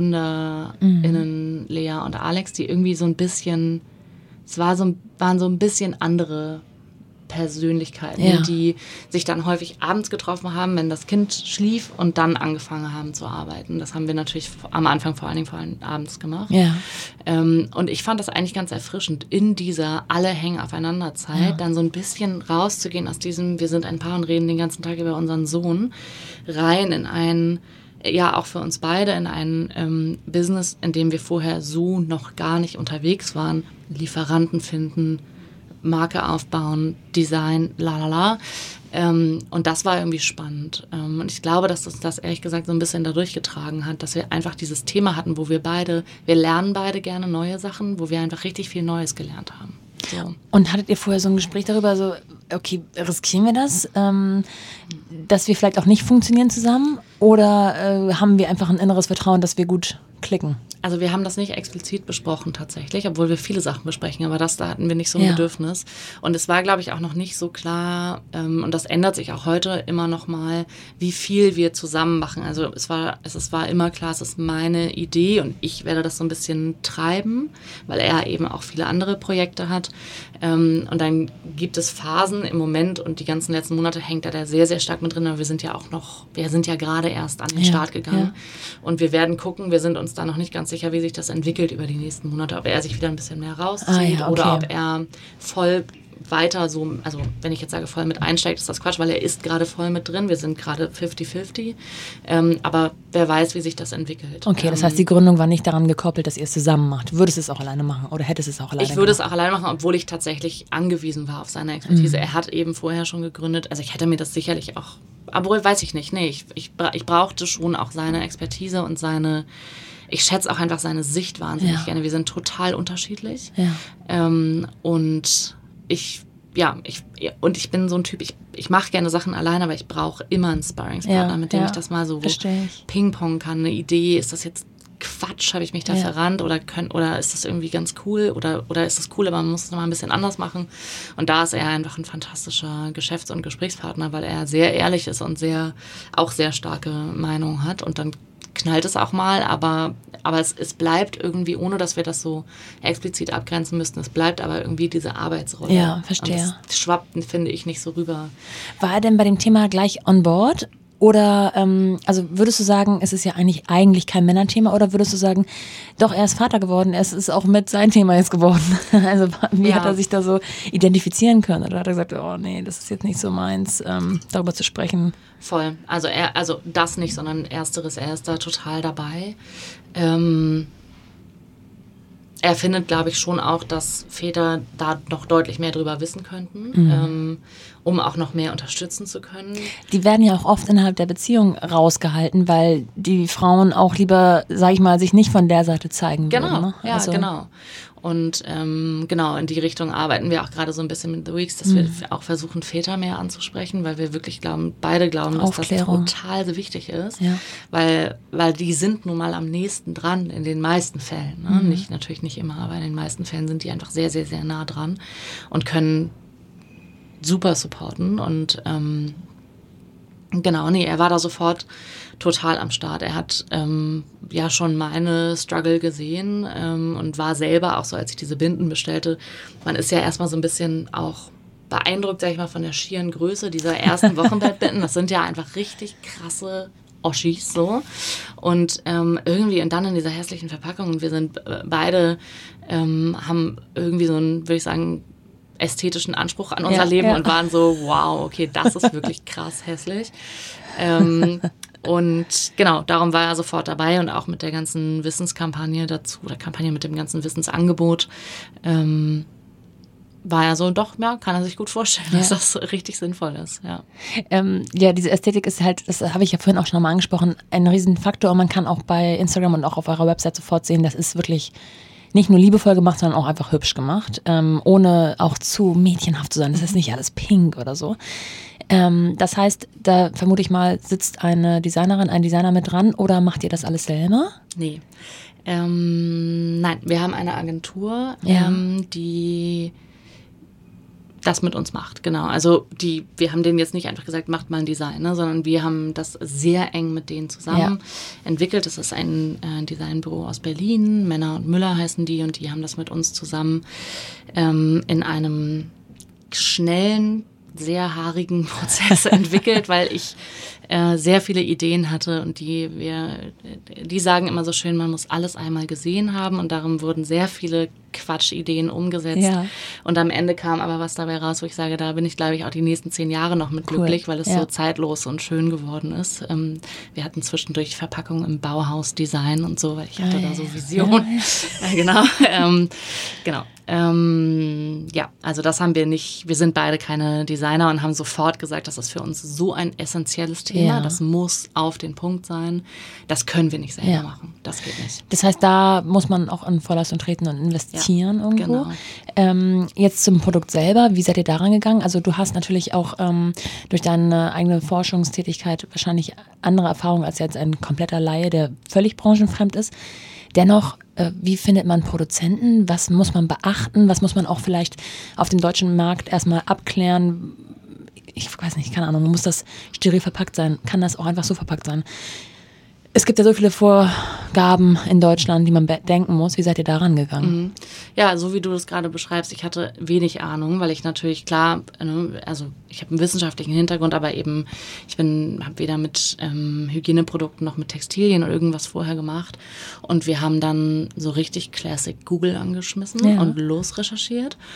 GründerInnen, Lea und Alex, die irgendwie so ein bisschen, es war so, ein- waren so ein bisschen andere Persönlichkeiten, Ja. die sich dann häufig abends getroffen haben, wenn das Kind schlief und dann angefangen haben zu arbeiten. Das haben wir natürlich am Anfang vor allen Dingen vor allem abends gemacht. Ja. Ähm, und ich fand das eigentlich ganz erfrischend, in dieser alle hängen aufeinander Zeit, Ja. dann so ein bisschen rauszugehen aus diesem, wir sind ein Paar und reden den ganzen Tag über unseren Sohn, rein in ein, ja auch für uns beide, in ein ähm, Business, in dem wir vorher so noch gar nicht unterwegs waren, Lieferanten finden, Marke aufbauen, Design, la la la. Ähm, und das war irgendwie spannend. Ähm, und ich glaube, dass uns das ehrlich gesagt so ein bisschen dadurch getragen hat, dass wir einfach dieses Thema hatten, wo wir beide, wir lernen beide gerne neue Sachen, wo wir einfach richtig viel Neues gelernt haben. So. Und hattet ihr vorher so ein Gespräch darüber, so, okay, riskieren wir das, ähm, dass wir vielleicht auch nicht funktionieren zusammen? Oder äh, haben wir einfach ein inneres Vertrauen, dass wir gut klicken? Also wir haben das nicht explizit besprochen tatsächlich, obwohl wir viele Sachen besprechen, aber das, da hatten wir nicht so ein Ja. Bedürfnis. Und es war, glaube ich, auch noch nicht so klar, ähm, und das ändert sich auch heute immer noch mal, wie viel wir zusammen machen. Also es war, es, es war immer klar, es ist meine Idee und ich werde das so ein bisschen treiben, weil er eben auch viele andere Projekte hat. Ähm, und dann gibt es Phasen im Moment und die ganzen letzten Monate hängt er da sehr, sehr stark mit drin, aber wir sind ja auch noch, wir sind ja gerade erst an den Ja, Start gegangen. ja. Und wir werden gucken, wir sind uns da noch nicht ganz sicher, wie sich das entwickelt über die nächsten Monate, ob er sich wieder ein bisschen mehr rauszieht Ah ja, okay. oder ob er voll weiter so, also wenn ich jetzt sage, voll mit einsteigt, ist das Quatsch, weil er ist gerade voll mit drin. Wir sind gerade fifty fifty. Ähm, aber wer weiß, wie sich das entwickelt. Okay, das heißt, die Gründung war nicht daran gekoppelt, dass ihr es zusammen macht. Würdest du es auch alleine machen oder hättest du es auch alleine Ich würde gemacht? es auch alleine machen, obwohl ich tatsächlich angewiesen war auf seine Expertise. Mhm. Er hat eben vorher schon gegründet. Also ich hätte mir das sicherlich auch, obwohl weiß ich nicht. Nee, ich, ich, ich brauchte schon auch seine Expertise und seine, ich schätze auch einfach seine Sicht wahnsinnig ja. gerne. Wir sind total unterschiedlich. Ja. Ähm, und ich, ja, ich, und ich bin so ein Typ, ich, ich mache gerne Sachen alleine, aber ich brauche immer einen Sparringspartner, ja, mit dem ja. ich das mal so Ping-Pong kann. Eine Idee, ist das jetzt Quatsch, habe ich mich da ja. verrannt oder, können, oder ist das irgendwie ganz cool oder, oder ist das cool, aber man muss es noch mal ein bisschen anders machen. Und da ist er einfach ein fantastischer Geschäfts- und Gesprächspartner, weil er sehr ehrlich ist und sehr, auch sehr starke Meinung hat und dann knallt es auch mal, aber, aber es, es bleibt irgendwie, ohne dass wir das so explizit abgrenzen müssten, es bleibt aber irgendwie diese Arbeitsrolle. Ja, verstehe. Und das schwappt, finde ich, nicht so rüber. War er denn bei dem Thema gleich on board? Oder, ähm, also würdest du sagen, es ist ja eigentlich, eigentlich kein Männerthema, oder würdest du sagen, doch, er ist Vater geworden, es ist auch mit sein Thema jetzt geworden? Also wie ja. hat er sich da so identifizieren können? Oder hat er gesagt, oh nee, das ist jetzt nicht so meins, ähm, darüber zu sprechen? Voll. Also er, also das nicht, sondern ersteres, er ist da total dabei. Ähm, er findet, glaube ich, schon auch, dass Väter da noch deutlich mehr drüber wissen könnten, mhm. ähm, um auch noch mehr unterstützen zu können. Die werden ja auch oft innerhalb der Beziehung rausgehalten, weil die Frauen auch lieber, sag ich mal, sich nicht von der Seite zeigen genau, würden. Ne? Ja, also. genau. Und ähm, genau, in die Richtung arbeiten wir auch gerade so ein bisschen mit The Weeks, dass mhm. wir auch versuchen, Väter mehr anzusprechen, weil wir wirklich glauben, beide glauben, dass das total wichtig ist. Ja. Weil, weil die sind nun mal am nächsten dran in den meisten Fällen. Ne? Mhm. Nicht, natürlich nicht immer, aber in den meisten Fällen sind die einfach sehr, sehr, sehr nah dran und können super supporten. Und ähm, genau, nee, er war da sofort total am Start. Er hat ähm, ja schon meine Struggle gesehen ähm, und war selber auch so, als ich diese Binden bestellte. Man ist ja erstmal so ein bisschen auch beeindruckt, sag ich mal, von der schieren Größe dieser ersten Wochenbettbinden. Das sind ja einfach richtig krasse Oschis so. Und ähm, irgendwie und dann in dieser hässlichen Verpackung. Und wir sind äh, beide, ähm, haben irgendwie so einen, würde ich sagen, ästhetischen Anspruch an unser ja, Leben ja. und waren so, wow, okay, das ist wirklich krass hässlich. Ähm, und genau, darum war er sofort dabei und auch mit der ganzen Wissenskampagne dazu, oder Kampagne mit dem ganzen Wissensangebot, ähm, war er so, doch, ja, kann er sich gut vorstellen, ja. dass das richtig sinnvoll ist. Ja. Ähm, ja, diese Ästhetik ist halt, das habe ich ja vorhin auch schon mal angesprochen, ein Riesenfaktor und man kann auch bei Instagram und auch auf eurer Website sofort sehen, das ist wirklich nicht nur liebevoll gemacht, sondern auch einfach hübsch gemacht, ähm, ohne auch zu mädchenhaft zu sein. Das ist nicht alles pink oder so. Ähm, das heißt, da vermute ich mal, sitzt eine Designerin, ein Designer mit dran oder macht ihr das alles selber? Nee. Ähm, nein, wir haben eine Agentur, ja. ähm, die das mit uns macht, genau. Also die, wir haben denen jetzt nicht einfach gesagt, macht mal ein Design, ne, sondern wir haben das sehr eng mit denen zusammen ja. entwickelt. Das ist ein äh, Designbüro aus Berlin, Männer und Müller heißen die, und die haben das mit uns zusammen ähm, in einem schnellen, sehr haarigen Prozess entwickelt, weil ich äh, sehr viele Ideen hatte und die wir, die sagen immer so schön, man muss alles einmal gesehen haben, und darum wurden sehr viele Quatschideen umgesetzt. Ja. Und am Ende kam aber was dabei raus, wo ich sage, da bin ich, glaube ich, auch die nächsten zehn Jahre noch mit cool. glücklich, weil es ja. so zeitlos und schön geworden ist. Ähm, wir hatten zwischendurch Verpackungen im Bauhaus-Design und so, weil ich hatte ja, da so Vision. Ja, ja. genau. ähm, genau. Ähm, ja, also das haben wir nicht, wir sind beide keine Designer und haben sofort gesagt, das ist für uns so ein essentielles Thema, ja. das muss auf den Punkt sein, das können wir nicht selber ja. machen, das geht nicht. Das heißt, da muss man auch in Vorleistung treten und investieren ja, irgendwo. Genau. Ähm, jetzt zum Produkt selber, wie seid ihr daran gegangen? Also du hast natürlich auch ähm, durch deine eigene Forschungstätigkeit wahrscheinlich andere Erfahrungen als jetzt ein kompletter Laie, der völlig branchenfremd ist. Dennoch, äh, wie findet man Produzenten? Was muss man beachten? Was muss man auch vielleicht auf dem deutschen Markt erstmal abklären? Ich weiß nicht, keine Ahnung, muss das steril verpackt sein? Kann das auch einfach so verpackt sein? Es gibt ja so viele Vorgaben in Deutschland, die man bedenken muss. Wie seid ihr da rangegangen? Mhm. Ja, so wie du das gerade beschreibst, ich hatte wenig Ahnung, weil ich natürlich, klar, also ich habe einen wissenschaftlichen Hintergrund, aber eben, ich bin, habe weder mit ähm, Hygieneprodukten noch mit Textilien oder irgendwas vorher gemacht. Und wir haben dann so richtig Classic Google angeschmissen ja. und losrecherchiert.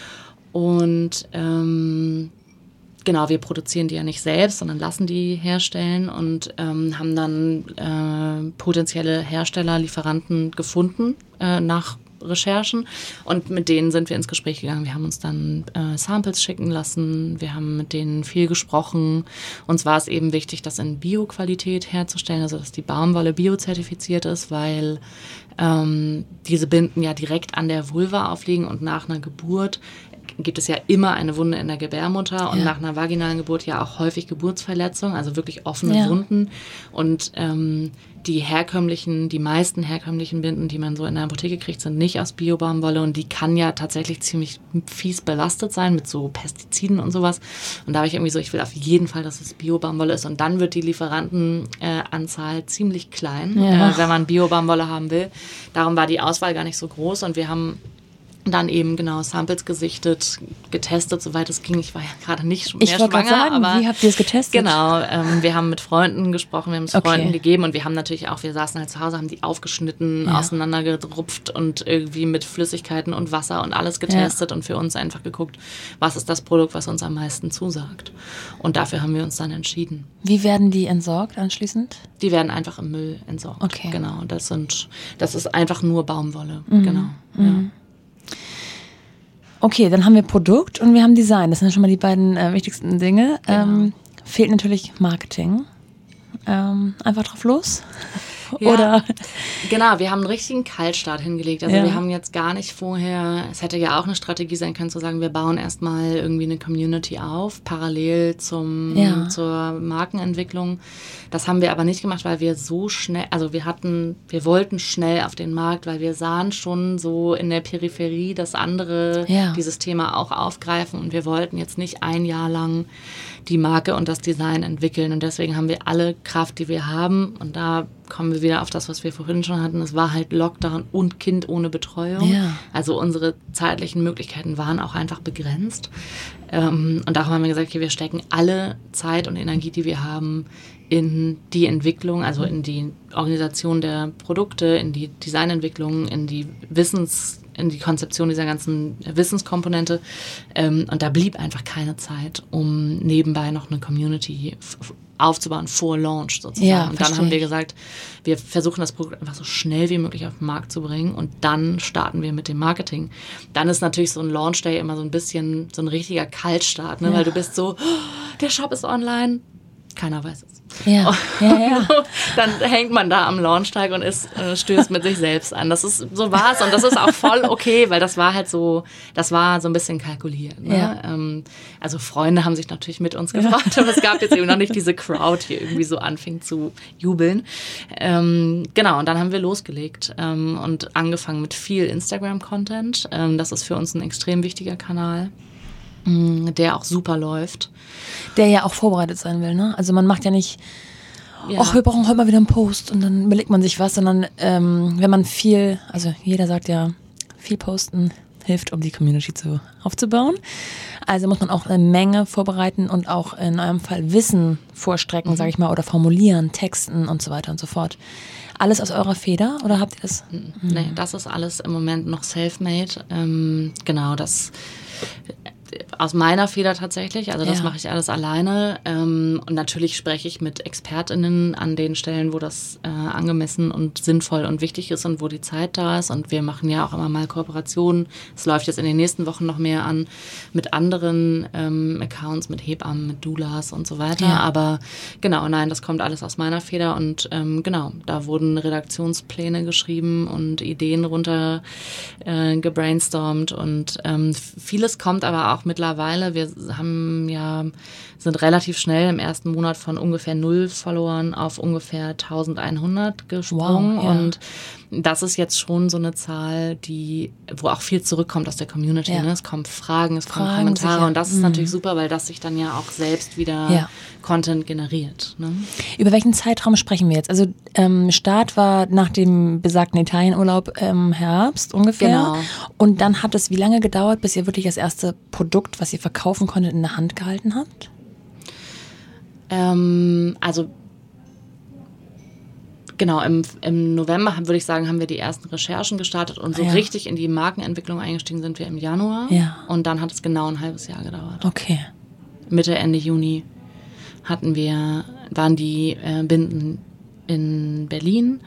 Und ähm, genau, wir produzieren die ja nicht selbst, sondern lassen die herstellen und ähm, haben dann äh, potenzielle Hersteller, Lieferanten gefunden äh, nach Recherchen und mit denen sind wir ins Gespräch gegangen. Wir haben uns dann äh, Samples schicken lassen, wir haben mit denen viel gesprochen. Uns war es eben wichtig, das in Bio-Qualität herzustellen, also dass die Baumwolle biozertifiziert ist, weil ähm, diese Binden ja direkt an der Vulva aufliegen und nach einer Geburt gibt es ja immer eine Wunde in der Gebärmutter und ja. nach einer vaginalen Geburt ja auch häufig Geburtsverletzungen, also wirklich offene ja. Wunden. Und ähm, die herkömmlichen, die meisten herkömmlichen Binden, die man so in der Apotheke kriegt, sind nicht aus Bio-Baumwolle und die kann ja tatsächlich ziemlich fies belastet sein mit so Pestiziden und sowas. Und da habe ich irgendwie so, ich will auf jeden Fall, dass es Bio-Baumwolle ist und dann wird die Lieferantenanzahl äh, ziemlich klein, ja. äh, wenn man Bio-Baumwolle haben will. Darum war die Auswahl gar nicht so groß und wir haben dann eben genau Samples gesichtet, getestet, soweit es ging. Ich war ja gerade nicht mehr ich schwanger. Sagen, aber wie habt ihr es getestet? Genau, ähm, wir haben mit Freunden gesprochen, wir haben es okay. Freunden gegeben und wir haben natürlich auch, wir saßen halt zu Hause, haben die aufgeschnitten, ja. auseinandergerupft und irgendwie mit Flüssigkeiten und Wasser und alles getestet ja. und für uns einfach geguckt, was ist das Produkt, was uns am meisten zusagt. Und dafür haben wir uns dann entschieden. Wie werden die entsorgt anschließend? Die werden einfach im Müll entsorgt. Okay. Genau, das sind, das ist einfach nur Baumwolle. Mhm. Genau, mhm. ja. Okay, dann haben wir Produkt und wir haben Design. Das sind schon mal die beiden äh, wichtigsten Dinge. Genau. Ähm, fehlt natürlich Marketing. Ähm, einfach drauf los. Ja, Oder? Genau, wir haben einen richtigen Kaltstart hingelegt. Also ja. wir haben jetzt gar nicht vorher, es hätte ja auch eine Strategie sein können, zu sagen, wir bauen erstmal irgendwie eine Community auf, parallel zum, ja. zur Markenentwicklung. Das haben wir aber nicht gemacht, weil wir so schnell, also wir hatten, wir wollten schnell auf den Markt, weil wir sahen schon so in der Peripherie, dass andere ja. dieses Thema auch aufgreifen und wir wollten jetzt nicht ein Jahr lang die Marke und das Design entwickeln und deswegen haben wir alle Kraft, die wir haben und da kommen wir wieder auf das, was wir vorhin schon hatten. Es war halt Lockdown und Kind ohne Betreuung. Ja. Also unsere zeitlichen Möglichkeiten waren auch einfach begrenzt. Ähm, und darum haben wir gesagt, okay, wir stecken alle Zeit und Energie, die wir haben, in die Entwicklung, also in die Organisation der Produkte, in die Designentwicklung, in die Wissens- in die Konzeption dieser ganzen Wissenskomponente. Ähm, und da blieb einfach keine Zeit, um nebenbei noch eine Community f- aufzubauen vor Launch sozusagen. Ja, und dann verstehe haben wir ich. gesagt, wir versuchen das Produkt einfach so schnell wie möglich auf den Markt zu bringen und dann starten wir mit dem Marketing. Dann ist natürlich so ein Launch Day immer so ein bisschen so ein richtiger Kaltstart, ne? Ja. Weil du bist so, oh, der Shop ist online, keiner weiß es. Ja, ja, ja. Dann hängt man da am Launchtag und ist, äh, stößt mit sich selbst an. Das ist, so war es und das ist auch voll okay, weil das war halt so, das war so ein bisschen kalkuliert. Ne? Ja. Ähm, also Freunde haben sich natürlich mit uns gefreut, ja. aber es gab jetzt eben noch nicht diese Crowd, die irgendwie so anfing zu jubeln. Ähm, genau, und dann haben wir losgelegt ähm, und angefangen mit viel Instagram-Content. Ähm, das ist für uns ein extrem wichtiger Kanal, der auch super läuft. Der ja auch vorbereitet sein will, ne? Also man macht ja nicht, ach, Ja. wir brauchen heute mal wieder einen Post und dann überlegt man sich was, sondern ähm, wenn man viel, also jeder sagt ja, viel posten hilft, um die Community zu, aufzubauen. Also muss man auch eine Menge vorbereiten und auch in eurem Fall Wissen vorstrecken, mhm. sage ich mal, oder formulieren, texten und so weiter und so fort. Alles aus eurer Feder oder habt ihr das? Mhm. Nee, das ist alles im Moment noch self-made. Ähm, genau, das aus meiner Feder tatsächlich, also das Ja. mache ich alles alleine ähm, und natürlich spreche ich mit ExpertInnen an den Stellen, wo das äh, angemessen und sinnvoll und wichtig ist und wo die Zeit da ist und wir machen ja auch immer mal Kooperationen, es läuft jetzt in den nächsten Wochen noch mehr an, mit anderen ähm, Accounts, mit Hebammen, mit Doulas und so weiter, Ja. aber genau, nein, das kommt alles aus meiner Feder und ähm, genau, da wurden Redaktionspläne geschrieben und Ideen runter äh, gebrainstormt und ähm, vieles kommt aber auch mittlerweile, wir haben ja, sind relativ schnell im ersten Monat von ungefähr null Followern auf ungefähr eintausendeinhundert gesprungen Wow, ja. und das ist jetzt schon so eine Zahl, die, wo auch viel zurückkommt aus der Community. Ja. Ne? Es kommen Fragen, es kommen Fragen, Kommentare sicher. und das ist Mhm. natürlich super, weil das sich dann ja auch selbst wieder Ja. Content generiert. Ne? Über welchen Zeitraum sprechen wir jetzt? Also ähm, Start war nach dem besagten Italienurlaub im Herbst ungefähr. Genau. Und dann hat es wie lange gedauert, bis ihr wirklich das erste Produkt, was ihr verkaufen konntet, in der Hand gehalten habt? Ähm, also Genau, im, im November, würde ich sagen, haben wir die ersten Recherchen gestartet und so ja. richtig in die Markenentwicklung eingestiegen sind wir im Januar. Ja. Und dann hat es genau ein halbes Jahr gedauert. Okay. Mitte, Ende Juni hatten wir, waren die äh, Binden in Berlin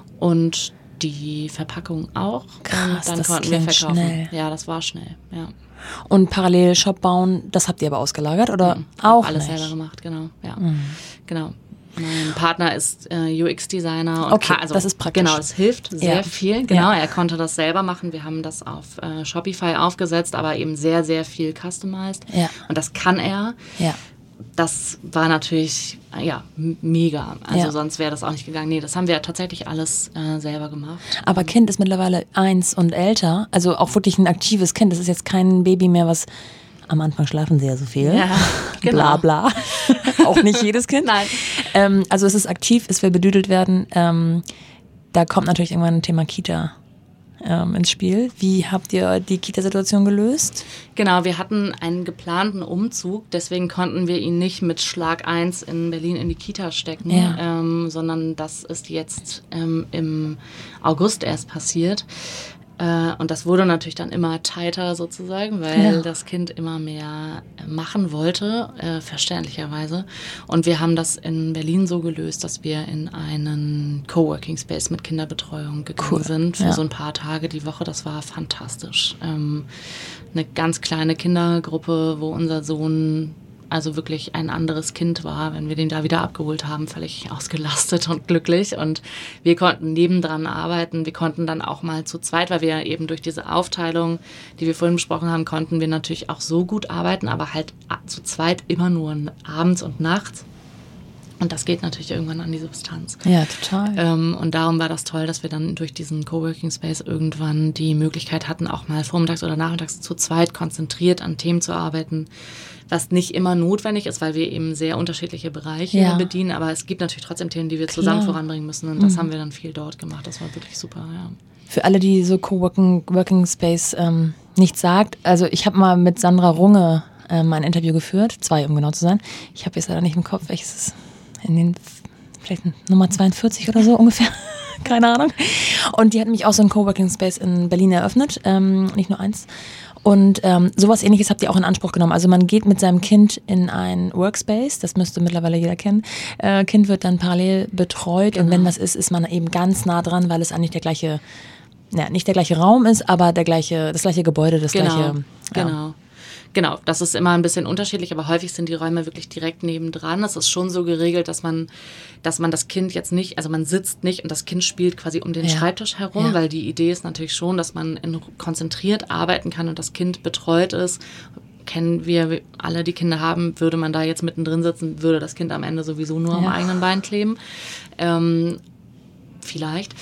und die Verpackung auch. Krass, und dann das konnten wir verkaufen. Schnell. Ja, das war schnell, ja. Und parallel Shop bauen, das habt ihr aber ausgelagert oder Mhm. auch alles nicht? selber gemacht, genau. Ja. Mhm. Genau. Mein Partner ist äh, U X-Designer. Und okay, ka- also, das ist praktisch. Genau, es hilft sehr ja. viel. Genau, ja. er konnte das selber machen. Wir haben das auf äh, Shopify aufgesetzt, aber eben sehr, sehr viel customized. Ja. Und das kann er. Ja. Das war natürlich, ja, m- mega. Also Ja. sonst wäre das auch nicht gegangen. Nee, das haben wir tatsächlich alles äh, selber gemacht. Aber Kind ist mittlerweile eins und älter, also auch wirklich ein aktives Kind. Das ist jetzt kein Baby mehr, was am Anfang schlafen sie ja so viel. Ja, genau. Bla bla. Auch nicht jedes Kind. Nein. Ähm, also es ist aktiv, es will bedüdelt werden. Ähm, da kommt natürlich irgendwann ein Thema Kita ähm, ins Spiel. Wie habt ihr die Kita-Situation gelöst? Genau, wir hatten einen geplanten Umzug, deswegen konnten wir ihn nicht mit Schlag eins in Berlin in die Kita stecken, Ja. ähm, sondern das ist jetzt ähm, im August erst passiert. Äh, und das wurde natürlich dann immer tighter sozusagen, weil Ja. das Kind immer mehr äh, machen wollte, äh, verständlicherweise. Und wir haben das in Berlin so gelöst, dass wir in einen Coworking Space mit Kinderbetreuung gegangen Cool. sind für Ja. so ein paar Tage die Woche. Das war fantastisch. Ähm, eine ganz kleine Kindergruppe, wo unser Sohn also wirklich ein anderes Kind war, wenn wir den da wieder abgeholt haben, völlig ausgelastet und glücklich. Und wir konnten nebendran arbeiten. Wir konnten dann auch mal zu zweit, weil wir eben durch diese Aufteilung, die wir vorhin besprochen haben, konnten wir natürlich auch so gut arbeiten, aber halt zu zweit immer nur abends und nachts. Und das geht natürlich irgendwann an die Substanz. Ja, total. Ähm, und darum war das toll, dass wir dann durch diesen Coworking Space irgendwann die Möglichkeit hatten, auch mal vormittags oder nachmittags zu zweit konzentriert an Themen zu arbeiten, was nicht immer notwendig ist, weil wir eben sehr unterschiedliche Bereiche Ja. bedienen. Aber es gibt natürlich trotzdem Themen, die wir Klar. zusammen voranbringen müssen. Und das Mhm. haben wir dann viel dort gemacht. Das war wirklich super, ja. Für alle, die so Coworking Working Space ähm, nichts sagt, also ich habe mal mit Sandra Runge ähm, ein Interview geführt, zwei um genau zu sein. Ich habe jetzt leider nicht im Kopf, welches ist in den, vielleicht Nummer zweiundvierzig oder so ungefähr, keine Ahnung. Und die hat nämlich auch so einen Coworking Space in Berlin eröffnet, ähm, nicht nur eins. Und ähm, sowas Ähnliches habt ihr auch in Anspruch genommen. Also man geht mit seinem Kind in ein Workspace, das müsste mittlerweile jeder kennen. Äh, Kind wird dann parallel betreut und wenn was ist, ist man eben ganz nah dran, weil es eigentlich der gleiche, ja, nicht der gleiche Raum ist, aber der gleiche, das gleiche Gebäude, das Genau, gleiche. Ja. genau. Genau, das ist immer ein bisschen unterschiedlich, aber häufig sind die Räume wirklich direkt nebendran. Es ist schon so geregelt, dass man, dass man das Kind jetzt nicht, also man sitzt nicht und das Kind spielt quasi um den Ja. Schreibtisch herum, Ja. weil die Idee ist natürlich schon, dass man in, konzentriert arbeiten kann und das Kind betreut ist. Kennen wir alle, die Kinder haben, würde man da jetzt mittendrin sitzen, würde das Kind am Ende sowieso nur am Ja. eigenen Bein kleben. Ähm, vielleicht.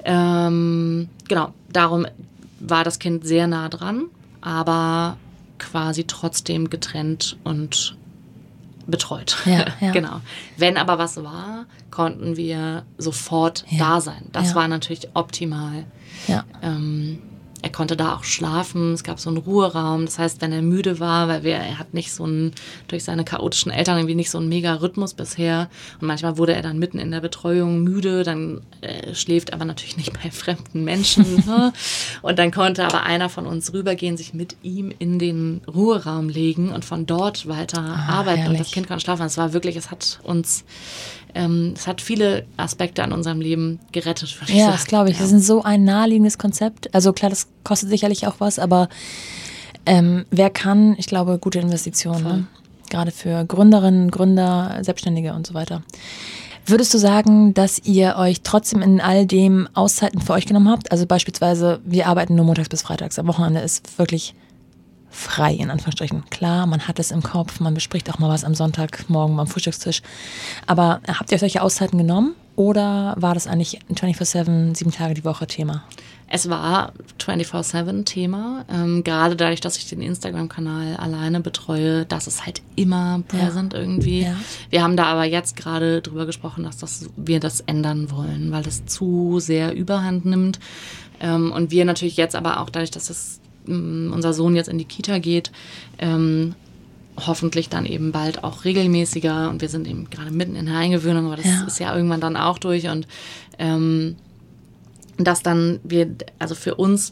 Ähm, genau, darum war das Kind sehr nah dran, aber quasi trotzdem getrennt und betreut. Ja, ja. Genau. Wenn aber was war, konnten wir sofort Ja. da sein. Das Ja. war natürlich optimal. Ja. Ähm, er konnte da auch schlafen, es gab so einen Ruheraum. Das heißt, wenn er müde war, weil wir, er hat nicht so einen, durch seine chaotischen Eltern irgendwie nicht so einen mega Rhythmus bisher. Und manchmal wurde er dann mitten in der Betreuung müde, dann äh, schläft aber natürlich nicht bei fremden Menschen. Und dann konnte aber einer von uns rübergehen, sich mit ihm in den Ruheraum legen und von dort weiter Ah, arbeiten. herrlich. Und das Kind konnte schlafen. Es war wirklich, es hat uns, ähm, es hat viele Aspekte an unserem Leben gerettet, würde ich Ja, sagen. das glaube ich. Ja. Das ist so ein naheliegendes Konzept. Also klar, das kostet sicherlich auch was, aber ähm, wer kann, ich glaube, gute Investitionen. Ne? Gerade für Gründerinnen, Gründer, Selbstständige und so weiter. Würdest du sagen, dass ihr euch trotzdem in all dem Auszeiten für euch genommen habt? Also beispielsweise, wir arbeiten nur montags bis freitags. Am Wochenende ist wirklich frei, in Anführungsstrichen. Klar, man hat es im Kopf, man bespricht auch mal was am Sonntagmorgen am Frühstückstisch. Aber habt ihr euch solche Auszeiten genommen oder war das eigentlich ein vierundzwanzig sieben, sieben Tage die Woche Thema? Es war vierundzwanzig sieben Thema, ähm, gerade dadurch, dass ich den Instagram-Kanal alleine betreue, das ist halt immer präsent Ja. irgendwie. Ja. Wir haben da aber jetzt gerade drüber gesprochen, dass das, wir das ändern wollen, weil das zu sehr Überhand nimmt. Ähm, und wir natürlich jetzt aber auch dadurch, dass das, mh, unser Sohn jetzt in die Kita geht, ähm, hoffentlich dann eben bald auch regelmäßiger und wir sind eben gerade mitten in der Eingewöhnung, aber das ja. ist ja irgendwann dann auch durch und ähm, dass dann wir, also für uns,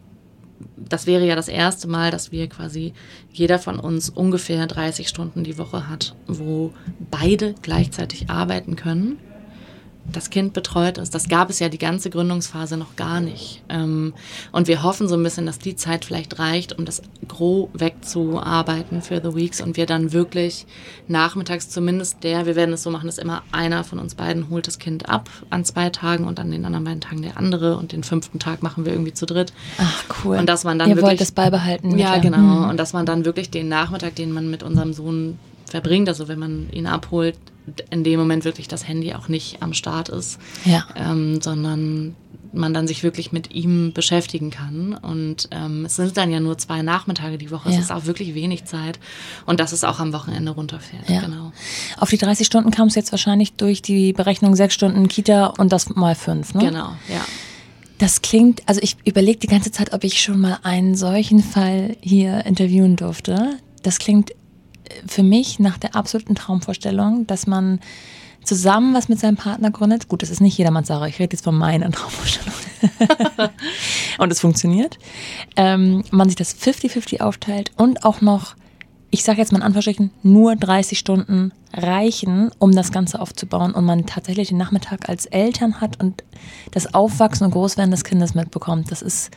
das wäre ja das erste Mal, dass wir quasi jeder von uns ungefähr dreißig Stunden die Woche hat, wo beide gleichzeitig arbeiten können. Das Kind betreut ist. Das gab es ja die ganze Gründungsphase noch gar nicht. Und wir hoffen so ein bisschen, dass die Zeit vielleicht reicht, um das Gros wegzuarbeiten für The Weeks und wir dann wirklich nachmittags zumindest der, wir werden es so machen, dass immer einer von uns beiden holt das Kind ab an zwei Tagen und an den anderen beiden Tagen der andere und den fünften Tag machen wir irgendwie zu dritt. Ach, cool. Und dass man dann Ihr wirklich, wollt das beibehalten. Ja, mit genau. Mhm. Und dass man dann wirklich den Nachmittag, den man mit unserem Sohn verbringt, also wenn man ihn abholt, in dem Moment wirklich das Handy auch nicht am Start ist, ja. ähm, sondern man dann sich wirklich mit ihm beschäftigen kann. Und ähm, es sind dann ja nur zwei Nachmittage die Woche, ja. es ist auch wirklich wenig Zeit und dass es auch am Wochenende runterfährt. Ja. Genau. Auf die dreißig Stunden kam es jetzt wahrscheinlich durch die Berechnung sechs Stunden Kita und das mal fünf, ne? Genau, ja. Das klingt, also ich überlege die ganze Zeit, ob ich schon mal einen solchen Fall hier interviewen durfte. Das klingt für mich nach der absoluten Traumvorstellung, dass man zusammen was mit seinem Partner gründet. Gut, das ist nicht jedermanns Sache. Ich rede jetzt von meiner Traumvorstellung. Und es funktioniert. Ähm, man sich das fünfzig fünfzig aufteilt und auch noch, ich sage jetzt mal in Anführungsstrichen, nur dreißig Stunden reichen, um das Ganze aufzubauen und man tatsächlich den Nachmittag als Eltern hat und das Aufwachsen und Großwerden des Kindes mitbekommt. Das ist,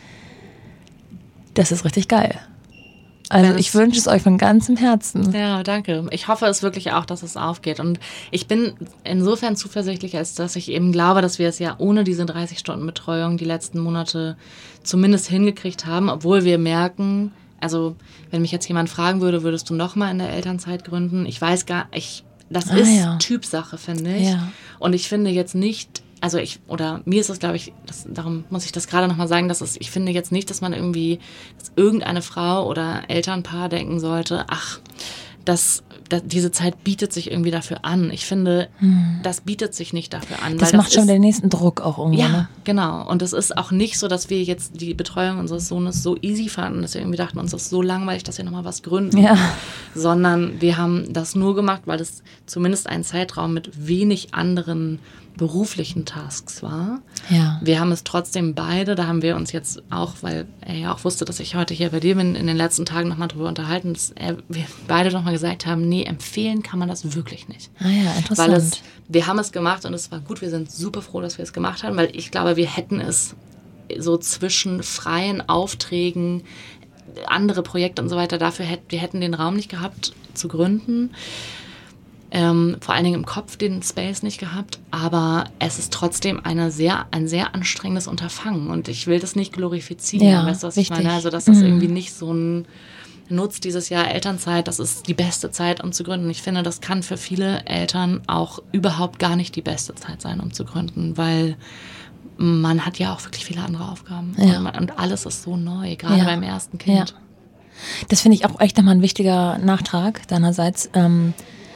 das ist richtig geil. Also ich wünsche es euch von ganzem Herzen. Ja, danke. Ich hoffe es wirklich auch, dass es aufgeht. Und ich bin insofern zuversichtlich, als dass ich eben glaube, dass wir es ja ohne diese dreißig Stunden Betreuung die letzten Monate zumindest hingekriegt haben, obwohl wir merken, also wenn mich jetzt jemand fragen würde, würdest du nochmal in der Elternzeit gründen? Ich weiß gar nicht, das ah, ist ja. Typsache, finde ich. Ja. Und ich finde jetzt nicht, also ich, oder mir ist es, glaube ich, das, darum muss ich das gerade nochmal sagen, dass es, ich finde jetzt nicht, dass man irgendwie, dass irgendeine Frau oder Elternpaar denken sollte, ach, das, das, diese Zeit bietet sich irgendwie dafür an. Ich finde, hm. das bietet sich nicht dafür an. Das weil macht das schon ist, den nächsten Druck auch irgendwann. Ja, ne? genau. Und es ist auch nicht so, dass wir jetzt die Betreuung unseres Sohnes so easy fanden, dass wir irgendwie dachten, uns ist so langweilig, dass wir nochmal was gründen. Ja. Sondern wir haben das nur gemacht, weil es zumindest ein Zeitraum mit wenig anderen beruflichen Tasks war. Ja. Wir haben es trotzdem beide, da haben wir uns jetzt auch, weil er ja auch wusste, dass ich heute hier bei dir bin, in den letzten Tagen nochmal drüber unterhalten, dass er, wir beide nochmal gesagt haben, nee, empfehlen kann man das wirklich nicht. Ah ja, interessant. Weil es, wir haben es gemacht und es war gut, wir sind super froh, dass wir es gemacht haben, weil ich glaube, wir hätten es so zwischen freien Aufträgen, andere Projekte und so weiter, dafür hätten wir hätten den Raum nicht gehabt zu gründen. Ähm, vor allen Dingen im Kopf den Space nicht gehabt, aber es ist trotzdem eine sehr, ein sehr anstrengendes Unterfangen und ich will das nicht glorifizieren, ja, weißt du, was richtig. ich meine? Also, dass das mhm. irgendwie nicht so ein nutzt dieses Jahr Elternzeit, das ist die beste Zeit, um zu gründen. Ich finde, das kann für viele Eltern auch überhaupt gar nicht die beste Zeit sein, um zu gründen, weil man hat ja auch wirklich viele andere Aufgaben ja. und, man, und alles ist so neu, gerade ja. beim ersten Kind. Ja. Das finde ich auch echt nochmal ein wichtiger Nachtrag deinerseits. Ähm,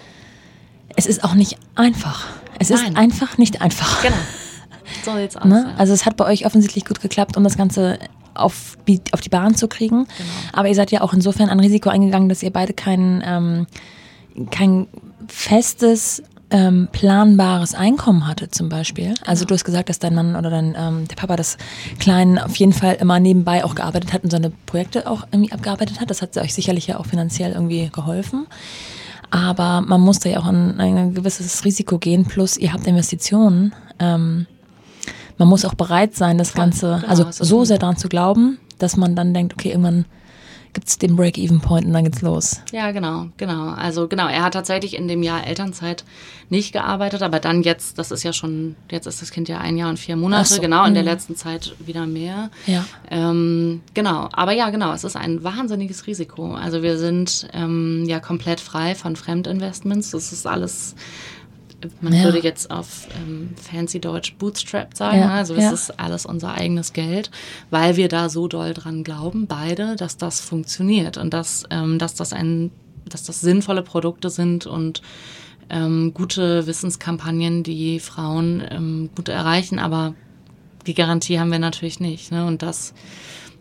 Es ist auch nicht einfach. Es Nein. ist einfach nicht einfach. Genau. So sieht's aus. Ne? Ja. Also es hat bei euch offensichtlich gut geklappt, um das Ganze auf die, auf die Bahn zu kriegen. Genau. Aber ihr seid ja auch insofern ein Risiko eingegangen, dass ihr beide kein, ähm, kein festes, ähm, planbares Einkommen hattet zum Beispiel. Also Genau. du hast gesagt, dass dein Mann oder dein, ähm, der Papa des Kleinen auf jeden Fall immer nebenbei auch gearbeitet hat und seine Projekte auch irgendwie abgearbeitet hat. Das hat euch sicherlich ja auch finanziell irgendwie geholfen. Aber man muss da ja auch an ein gewisses Risiko gehen, plus ihr habt Investitionen. Ähm, man muss auch bereit sein, das Ganze, genau, also das so sehr daran zu glauben, dass man dann denkt, okay, irgendwann gibt es den Break-Even-Point und dann geht's los. Ja, genau, genau. Also genau, er hat tatsächlich in dem Jahr Elternzeit nicht gearbeitet, aber dann jetzt, das ist ja schon, jetzt ist das Kind ja ein Jahr und vier Monate, Ach so, genau, in der mh. letzten Zeit wieder mehr. Ja. Ähm, genau, aber ja, genau, es ist ein wahnsinniges Risiko. Also wir sind ähm, ja komplett frei von Fremdinvestments, das ist alles, man Ja. würde jetzt auf ähm, fancy Deutsch bootstrapped sagen, Ja, ne? Also es ja. ist alles unser eigenes Geld, weil wir da so doll dran glauben, beide, dass das funktioniert und dass, ähm, dass, das, ein, dass das sinnvolle Produkte sind und ähm, gute Wissenskampagnen, die Frauen ähm, gut erreichen, aber die Garantie haben wir natürlich nicht. Ne? Und das,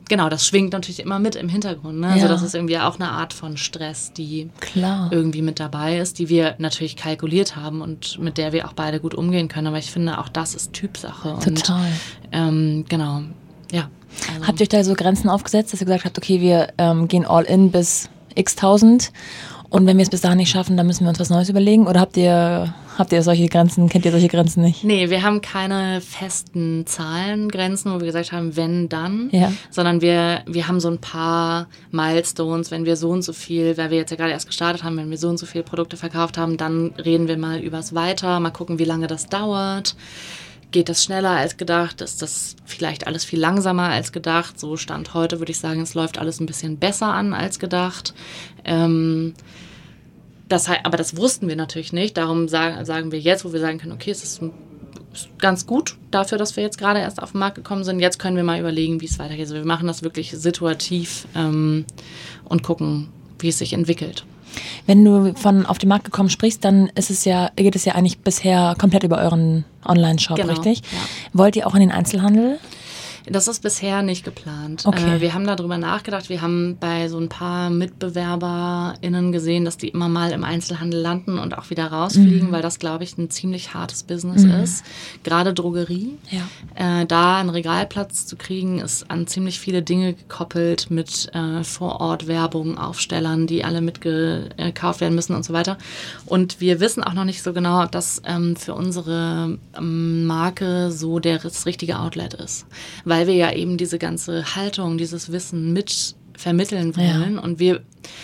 genau, das schwingt natürlich immer mit im Hintergrund. Ne? Ja. Also das ist irgendwie auch eine Art von Stress, die Klar. irgendwie mit dabei ist, die wir natürlich kalkuliert haben und mit der wir auch beide gut umgehen können. Aber ich finde, auch das ist Typsache. Total. Und, ähm, genau, ja. Also. Habt ihr euch da so Grenzen aufgesetzt, dass ihr gesagt habt, okay, wir ähm, gehen all in bis x tausend und wenn wir es bis dahin nicht schaffen, dann müssen wir uns was Neues überlegen? Oder habt ihr, habt ihr solche Grenzen, kennt ihr solche Grenzen nicht? Nee, wir haben keine festen Zahlengrenzen, wo wir gesagt haben, wenn, dann, ja. sondern wir, wir haben so ein paar Milestones, wenn wir so und so viel, weil wir jetzt ja gerade erst gestartet haben, wenn wir so und so viele Produkte verkauft haben, dann reden wir mal übers Weiter, mal gucken, wie lange das dauert. Geht das schneller als gedacht? Ist das vielleicht alles viel langsamer als gedacht? So Stand heute würde ich sagen, es läuft alles ein bisschen besser an als gedacht. Ähm, das, aber das wussten wir natürlich nicht. Darum sagen, sagen wir jetzt, wo wir sagen können, okay, es ist, ist ganz gut dafür, dass wir jetzt gerade erst auf den Markt gekommen sind. Jetzt können wir mal überlegen, wie es weitergeht. Also wir machen das wirklich situativ ähm, und gucken, wie es sich entwickelt. Wenn du von auf den Markt gekommen sprichst, dann ist es ja, geht es ja eigentlich bisher komplett über euren Online-Shop, genau, richtig? Ja. Wollt ihr auch in den Einzelhandel? Das ist bisher nicht geplant. Okay. Äh, wir haben darüber nachgedacht. Wir haben bei so ein paar MitbewerberInnen gesehen, dass die immer mal im Einzelhandel landen und auch wieder rausfliegen, mhm. weil das, glaube ich, ein ziemlich hartes Business mhm. ist. Gerade Drogerie. Ja. Äh, da einen Regalplatz zu kriegen, ist an ziemlich viele Dinge gekoppelt mit äh, Vor-Ort-Werbung, Aufstellern, die alle mitgekauft werden müssen und so weiter. Und wir wissen auch noch nicht so genau, ob das ähm, für unsere ähm, Marke so der, das richtige Outlet ist. Weil wir ja eben diese ganze Haltung, dieses Wissen mit vermitteln wollen. Ja. Und wir,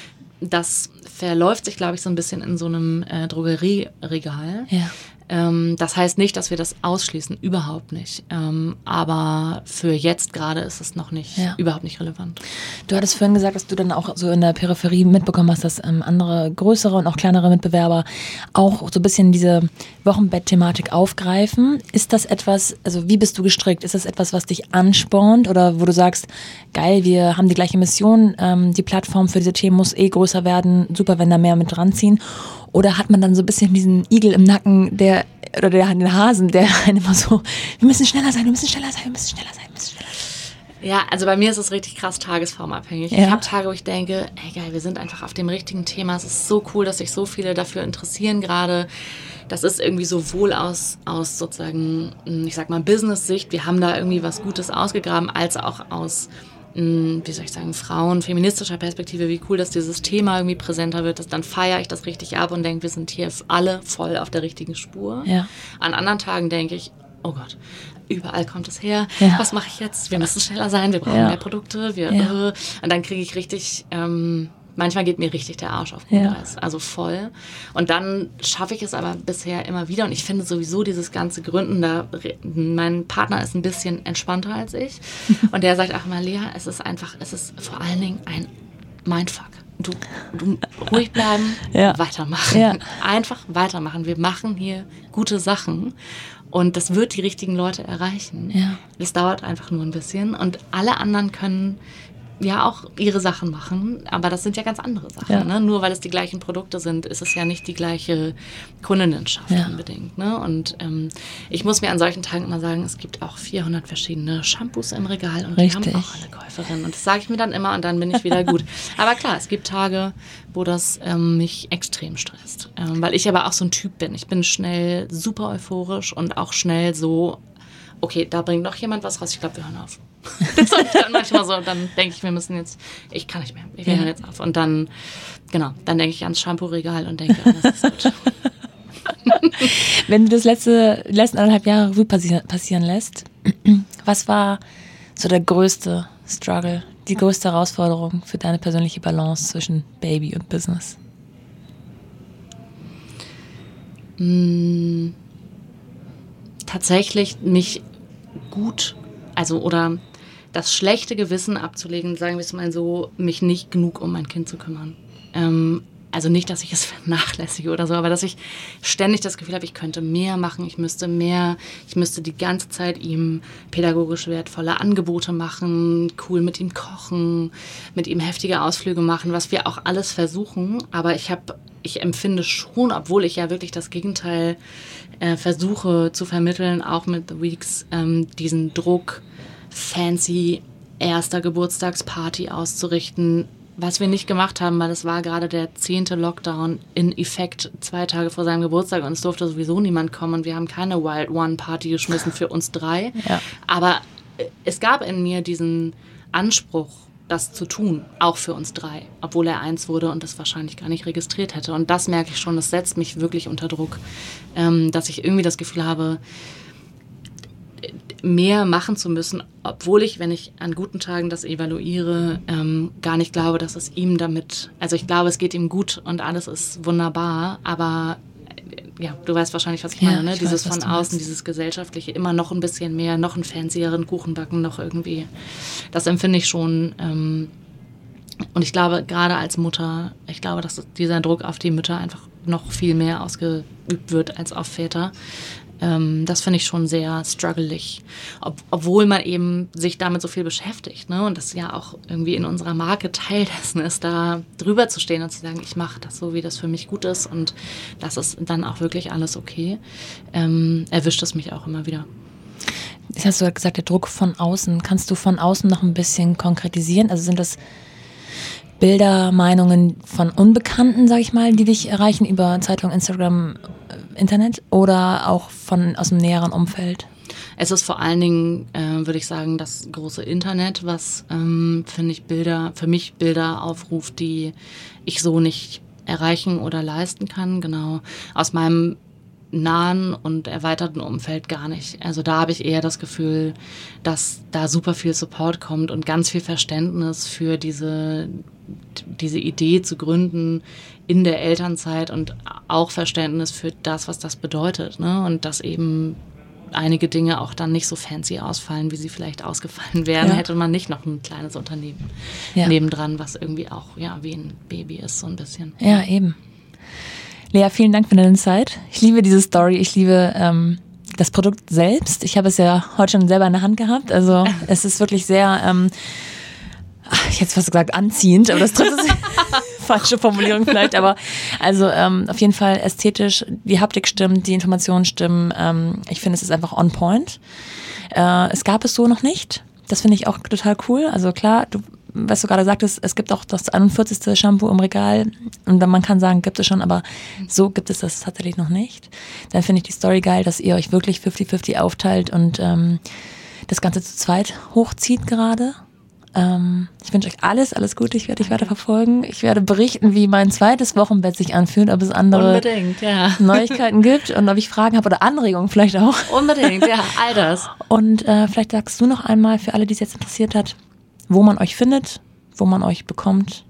das verläuft sich, glaube ich, so ein bisschen in so einem äh, Drogerieregal. Ja. Ähm, das heißt nicht, dass wir das ausschließen, überhaupt nicht. Ähm, aber für jetzt gerade ist es noch nicht, ja. überhaupt nicht relevant. Du hattest vorhin gesagt, dass du dann auch so in der Peripherie mitbekommen hast, dass ähm, andere größere und auch kleinere Mitbewerber auch so ein bisschen diese Wochenbett-Thematik aufgreifen. Ist das etwas, also wie bist du gestrickt? Ist das etwas, was dich anspornt oder wo du sagst, geil, wir haben die gleiche Mission, ähm, die Plattform für diese Themen muss eh größer werden, super, wenn da mehr mit dran ziehen? Oder hat man dann so ein bisschen diesen Igel im Nacken, der, oder der, den Hasen, der einen immer so, wir müssen schneller sein, wir müssen schneller sein, wir müssen schneller sein, wir müssen schneller sein. Ja, also bei mir ist es richtig krass tagesformabhängig. Ja. Ich habe Tage, wo ich denke, ey geil, wir sind einfach auf dem richtigen Thema. Es ist so cool, dass sich so viele dafür interessieren gerade. Das ist irgendwie sowohl aus, aus sozusagen, ich sag mal, Business-Sicht, wir haben da irgendwie was Gutes ausgegraben, als auch aus, wie soll ich sagen, Frauen, feministischer Perspektive, wie cool, dass dieses Thema irgendwie präsenter wird. Dass dann feiere ich das richtig ab und denke, wir sind hier alle voll auf der richtigen Spur. Ja. An anderen Tagen denke ich, oh Gott, überall kommt es her. Ja. Was mache ich jetzt? Wir müssen schneller sein, wir brauchen ja. mehr Produkte. Wir, ja. äh, und dann kriege ich richtig, ähm, manchmal geht mir richtig der Arsch auf Grundeis, ja. also voll. Und dann schaffe ich es aber bisher immer wieder. Und ich finde sowieso dieses ganze Gründen, da, mein Partner ist ein bisschen entspannter als ich. Und der sagt auch immer, Lea, es ist einfach, es ist vor allen Dingen ein Mindfuck. Du, du ruhig bleiben, ja. weitermachen. Ja. Einfach weitermachen. Wir machen hier gute Sachen. Und das wird die richtigen Leute erreichen. Ja. Es dauert einfach nur ein bisschen. Und alle anderen können ja auch ihre Sachen machen, aber das sind ja ganz andere Sachen. Ja. Ne? Nur weil es die gleichen Produkte sind, ist es ja nicht die gleiche Kundinnenschaft ja. unbedingt. Ne? Und ähm, ich muss mir an solchen Tagen immer sagen, es gibt auch vierhundert verschiedene Shampoos im Regal und Richtig. die haben auch alle Käuferinnen. Und das sage ich mir dann immer und dann bin ich wieder gut. Aber klar, es gibt Tage, wo das ähm, mich extrem stresst. Ähm, weil ich aber auch so ein Typ bin. Ich bin schnell super euphorisch und auch schnell so, okay, da bringt noch jemand was raus, ich glaube, wir hören auf. Das ist dann manchmal so, dann denke ich, wir müssen jetzt, ich kann nicht mehr, wir hören jetzt auf. Und dann, genau, dann denke ich ans Shampoo-Regal und denke, alles ist gut. Wenn du das letzte, die letzten anderthalb Jahre Revue passieren, passieren lässt, was war so der größte Struggle, die größte Herausforderung für deine persönliche Balance zwischen Baby und Business? Hm, tatsächlich nicht gut, also oder das schlechte Gewissen abzulegen, sagen wir es mal so, mich nicht genug um mein Kind zu kümmern. Ähm, also nicht, dass ich es vernachlässige oder so, aber dass ich ständig das Gefühl habe, ich könnte mehr machen, ich müsste mehr, ich müsste die ganze Zeit ihm pädagogisch wertvolle Angebote machen, cool mit ihm kochen, mit ihm heftige Ausflüge machen, was wir auch alles versuchen, aber ich habe, ich empfinde schon, obwohl ich ja wirklich das Gegenteil äh, versuche zu vermitteln, auch mit The Weeks, ähm, diesen Druck, fancy erster Geburtstagsparty auszurichten, was wir nicht gemacht haben, weil es war gerade der zehnte Lockdown in Effekt, zwei Tage vor seinem Geburtstag und es durfte sowieso niemand kommen und wir haben keine Wild One Party geschmissen für uns drei. Ja. Aber es gab in mir diesen Anspruch, das zu tun, auch für uns drei, obwohl er eins wurde und das wahrscheinlich gar nicht registriert hätte. Und das merke ich schon, das setzt mich wirklich unter Druck, ähm, dass ich irgendwie das Gefühl habe, mehr machen zu müssen, obwohl ich, wenn ich an guten Tagen das evaluiere, ähm, gar nicht glaube, dass es ihm damit, also ich glaube, es geht ihm gut und alles ist wunderbar, aber äh, ja, du weißt wahrscheinlich, was ich Ja, meine, ne? ich Dieses weiß, was von du außen, meinst. dieses gesellschaftliche, immer noch ein bisschen mehr, noch einen fancieren Kuchen backen, noch irgendwie, das empfinde ich schon, ähm, und ich glaube, gerade als Mutter, ich glaube, dass dieser Druck auf die Mütter einfach noch viel mehr ausgeübt wird als auf Väter. Ähm, das finde ich schon sehr struggelig, Ob, obwohl man eben sich damit so viel beschäftigt, ne? Und das ja auch irgendwie in unserer Marke Teil dessen ist, da drüber zu stehen und zu sagen, ich mache das so, wie das für mich gut ist und das ist dann auch wirklich alles okay, ähm, erwischt es mich auch immer wieder. Jetzt hast du gesagt, der Druck von außen. Kannst du von außen noch ein bisschen konkretisieren? Also sind das Bilder, Meinungen von Unbekannten, sag ich mal, die dich erreichen über Zeitung, Instagram, Internet oder auch von aus dem näheren Umfeld? Es ist vor allen Dingen, äh, würde ich sagen, das große Internet, was, ähm, finde ich, Bilder, für mich Bilder aufruft, die ich so nicht erreichen oder leisten kann. Genau. Aus meinem nahen und erweiterten Umfeld gar nicht. Also da habe ich eher das Gefühl, dass da super viel Support kommt und ganz viel Verständnis für diese, diese Idee zu gründen in der Elternzeit und auch Verständnis für das, was das bedeutet, ne? Und dass eben einige Dinge auch dann nicht so fancy ausfallen, wie sie vielleicht ausgefallen wären, ja. hätte man nicht noch ein kleines Unternehmen ja. nebendran, was irgendwie auch ja wie ein Baby ist, so ein bisschen. Ja, eben. Lea, vielen Dank für deine Zeit. Ich liebe diese Story, ich liebe ähm, das Produkt selbst. Ich habe es ja heute schon selber in der Hand gehabt, also es ist wirklich sehr, ähm, ich hätte fast gesagt anziehend, aber das trifft es falsche Formulierung vielleicht, aber also ähm, auf jeden Fall ästhetisch, die Haptik stimmt, die Informationen stimmen. Ähm, ich finde, es ist einfach on point. Äh, es gab es so noch nicht. Das finde ich auch total cool. Also klar, du, was du gerade sagtest, es gibt auch das einundvierzigste Shampoo im Regal und man kann sagen, gibt es schon, aber so gibt es das tatsächlich noch nicht. Dann finde ich die Story geil, dass ihr euch wirklich fünfzig fünfzig aufteilt und ähm, das Ganze zu zweit hochzieht gerade. Ähm, ich wünsche euch alles, alles Gute. Ich werde dich weiter verfolgen. Ich werde berichten, wie mein zweites Wochenbett sich anfühlt, ob es andere Unbedingt, ja. Neuigkeiten gibt und ob ich Fragen habe oder Anregungen vielleicht auch. Unbedingt, ja, all das. Und äh, vielleicht sagst du noch einmal für alle, die es jetzt interessiert hat, wo man euch findet, wo man euch bekommt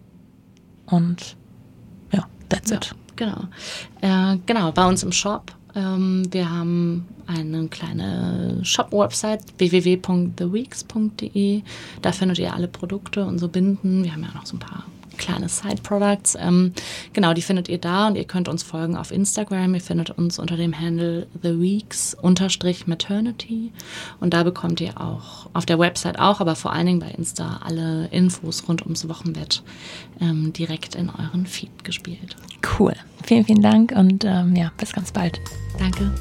und ja, that's ja, it. Genau. Äh, genau, bei uns im Shop. Ähm, wir haben eine kleine Shop-Website w w w punkt the weeks punkt d e. Da findet ihr alle Produkte, unsere Binden. Wir haben ja noch so ein paar kleine Side-Products. Ähm, genau, die findet ihr da und ihr könnt uns folgen auf Instagram. Ihr findet uns unter dem Handle the weeks unterstrich maternity und da bekommt ihr auch auf der Website auch, aber vor allen Dingen bei Insta alle Infos rund ums Wochenbett ähm, direkt in euren Feed gespielt. Cool. Vielen, vielen Dank und ähm, ja, bis ganz bald. Danke.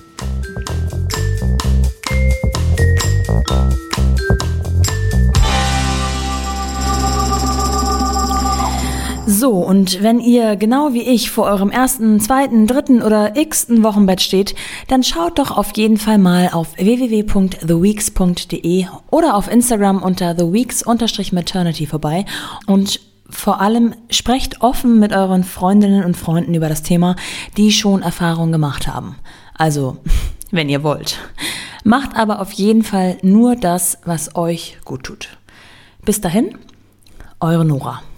So, und wenn ihr genau wie ich vor eurem ersten, zweiten, dritten oder x-ten Wochenbett steht, dann schaut doch auf jeden Fall mal auf w w w punkt the weeks punkt d e oder auf Instagram unter the weeks unterstrich maternity vorbei und vor allem sprecht offen mit euren Freundinnen und Freunden über das Thema, die schon Erfahrungen gemacht haben. Also, wenn ihr wollt. Macht aber auf jeden Fall nur das, was euch gut tut. Bis dahin, eure Nora.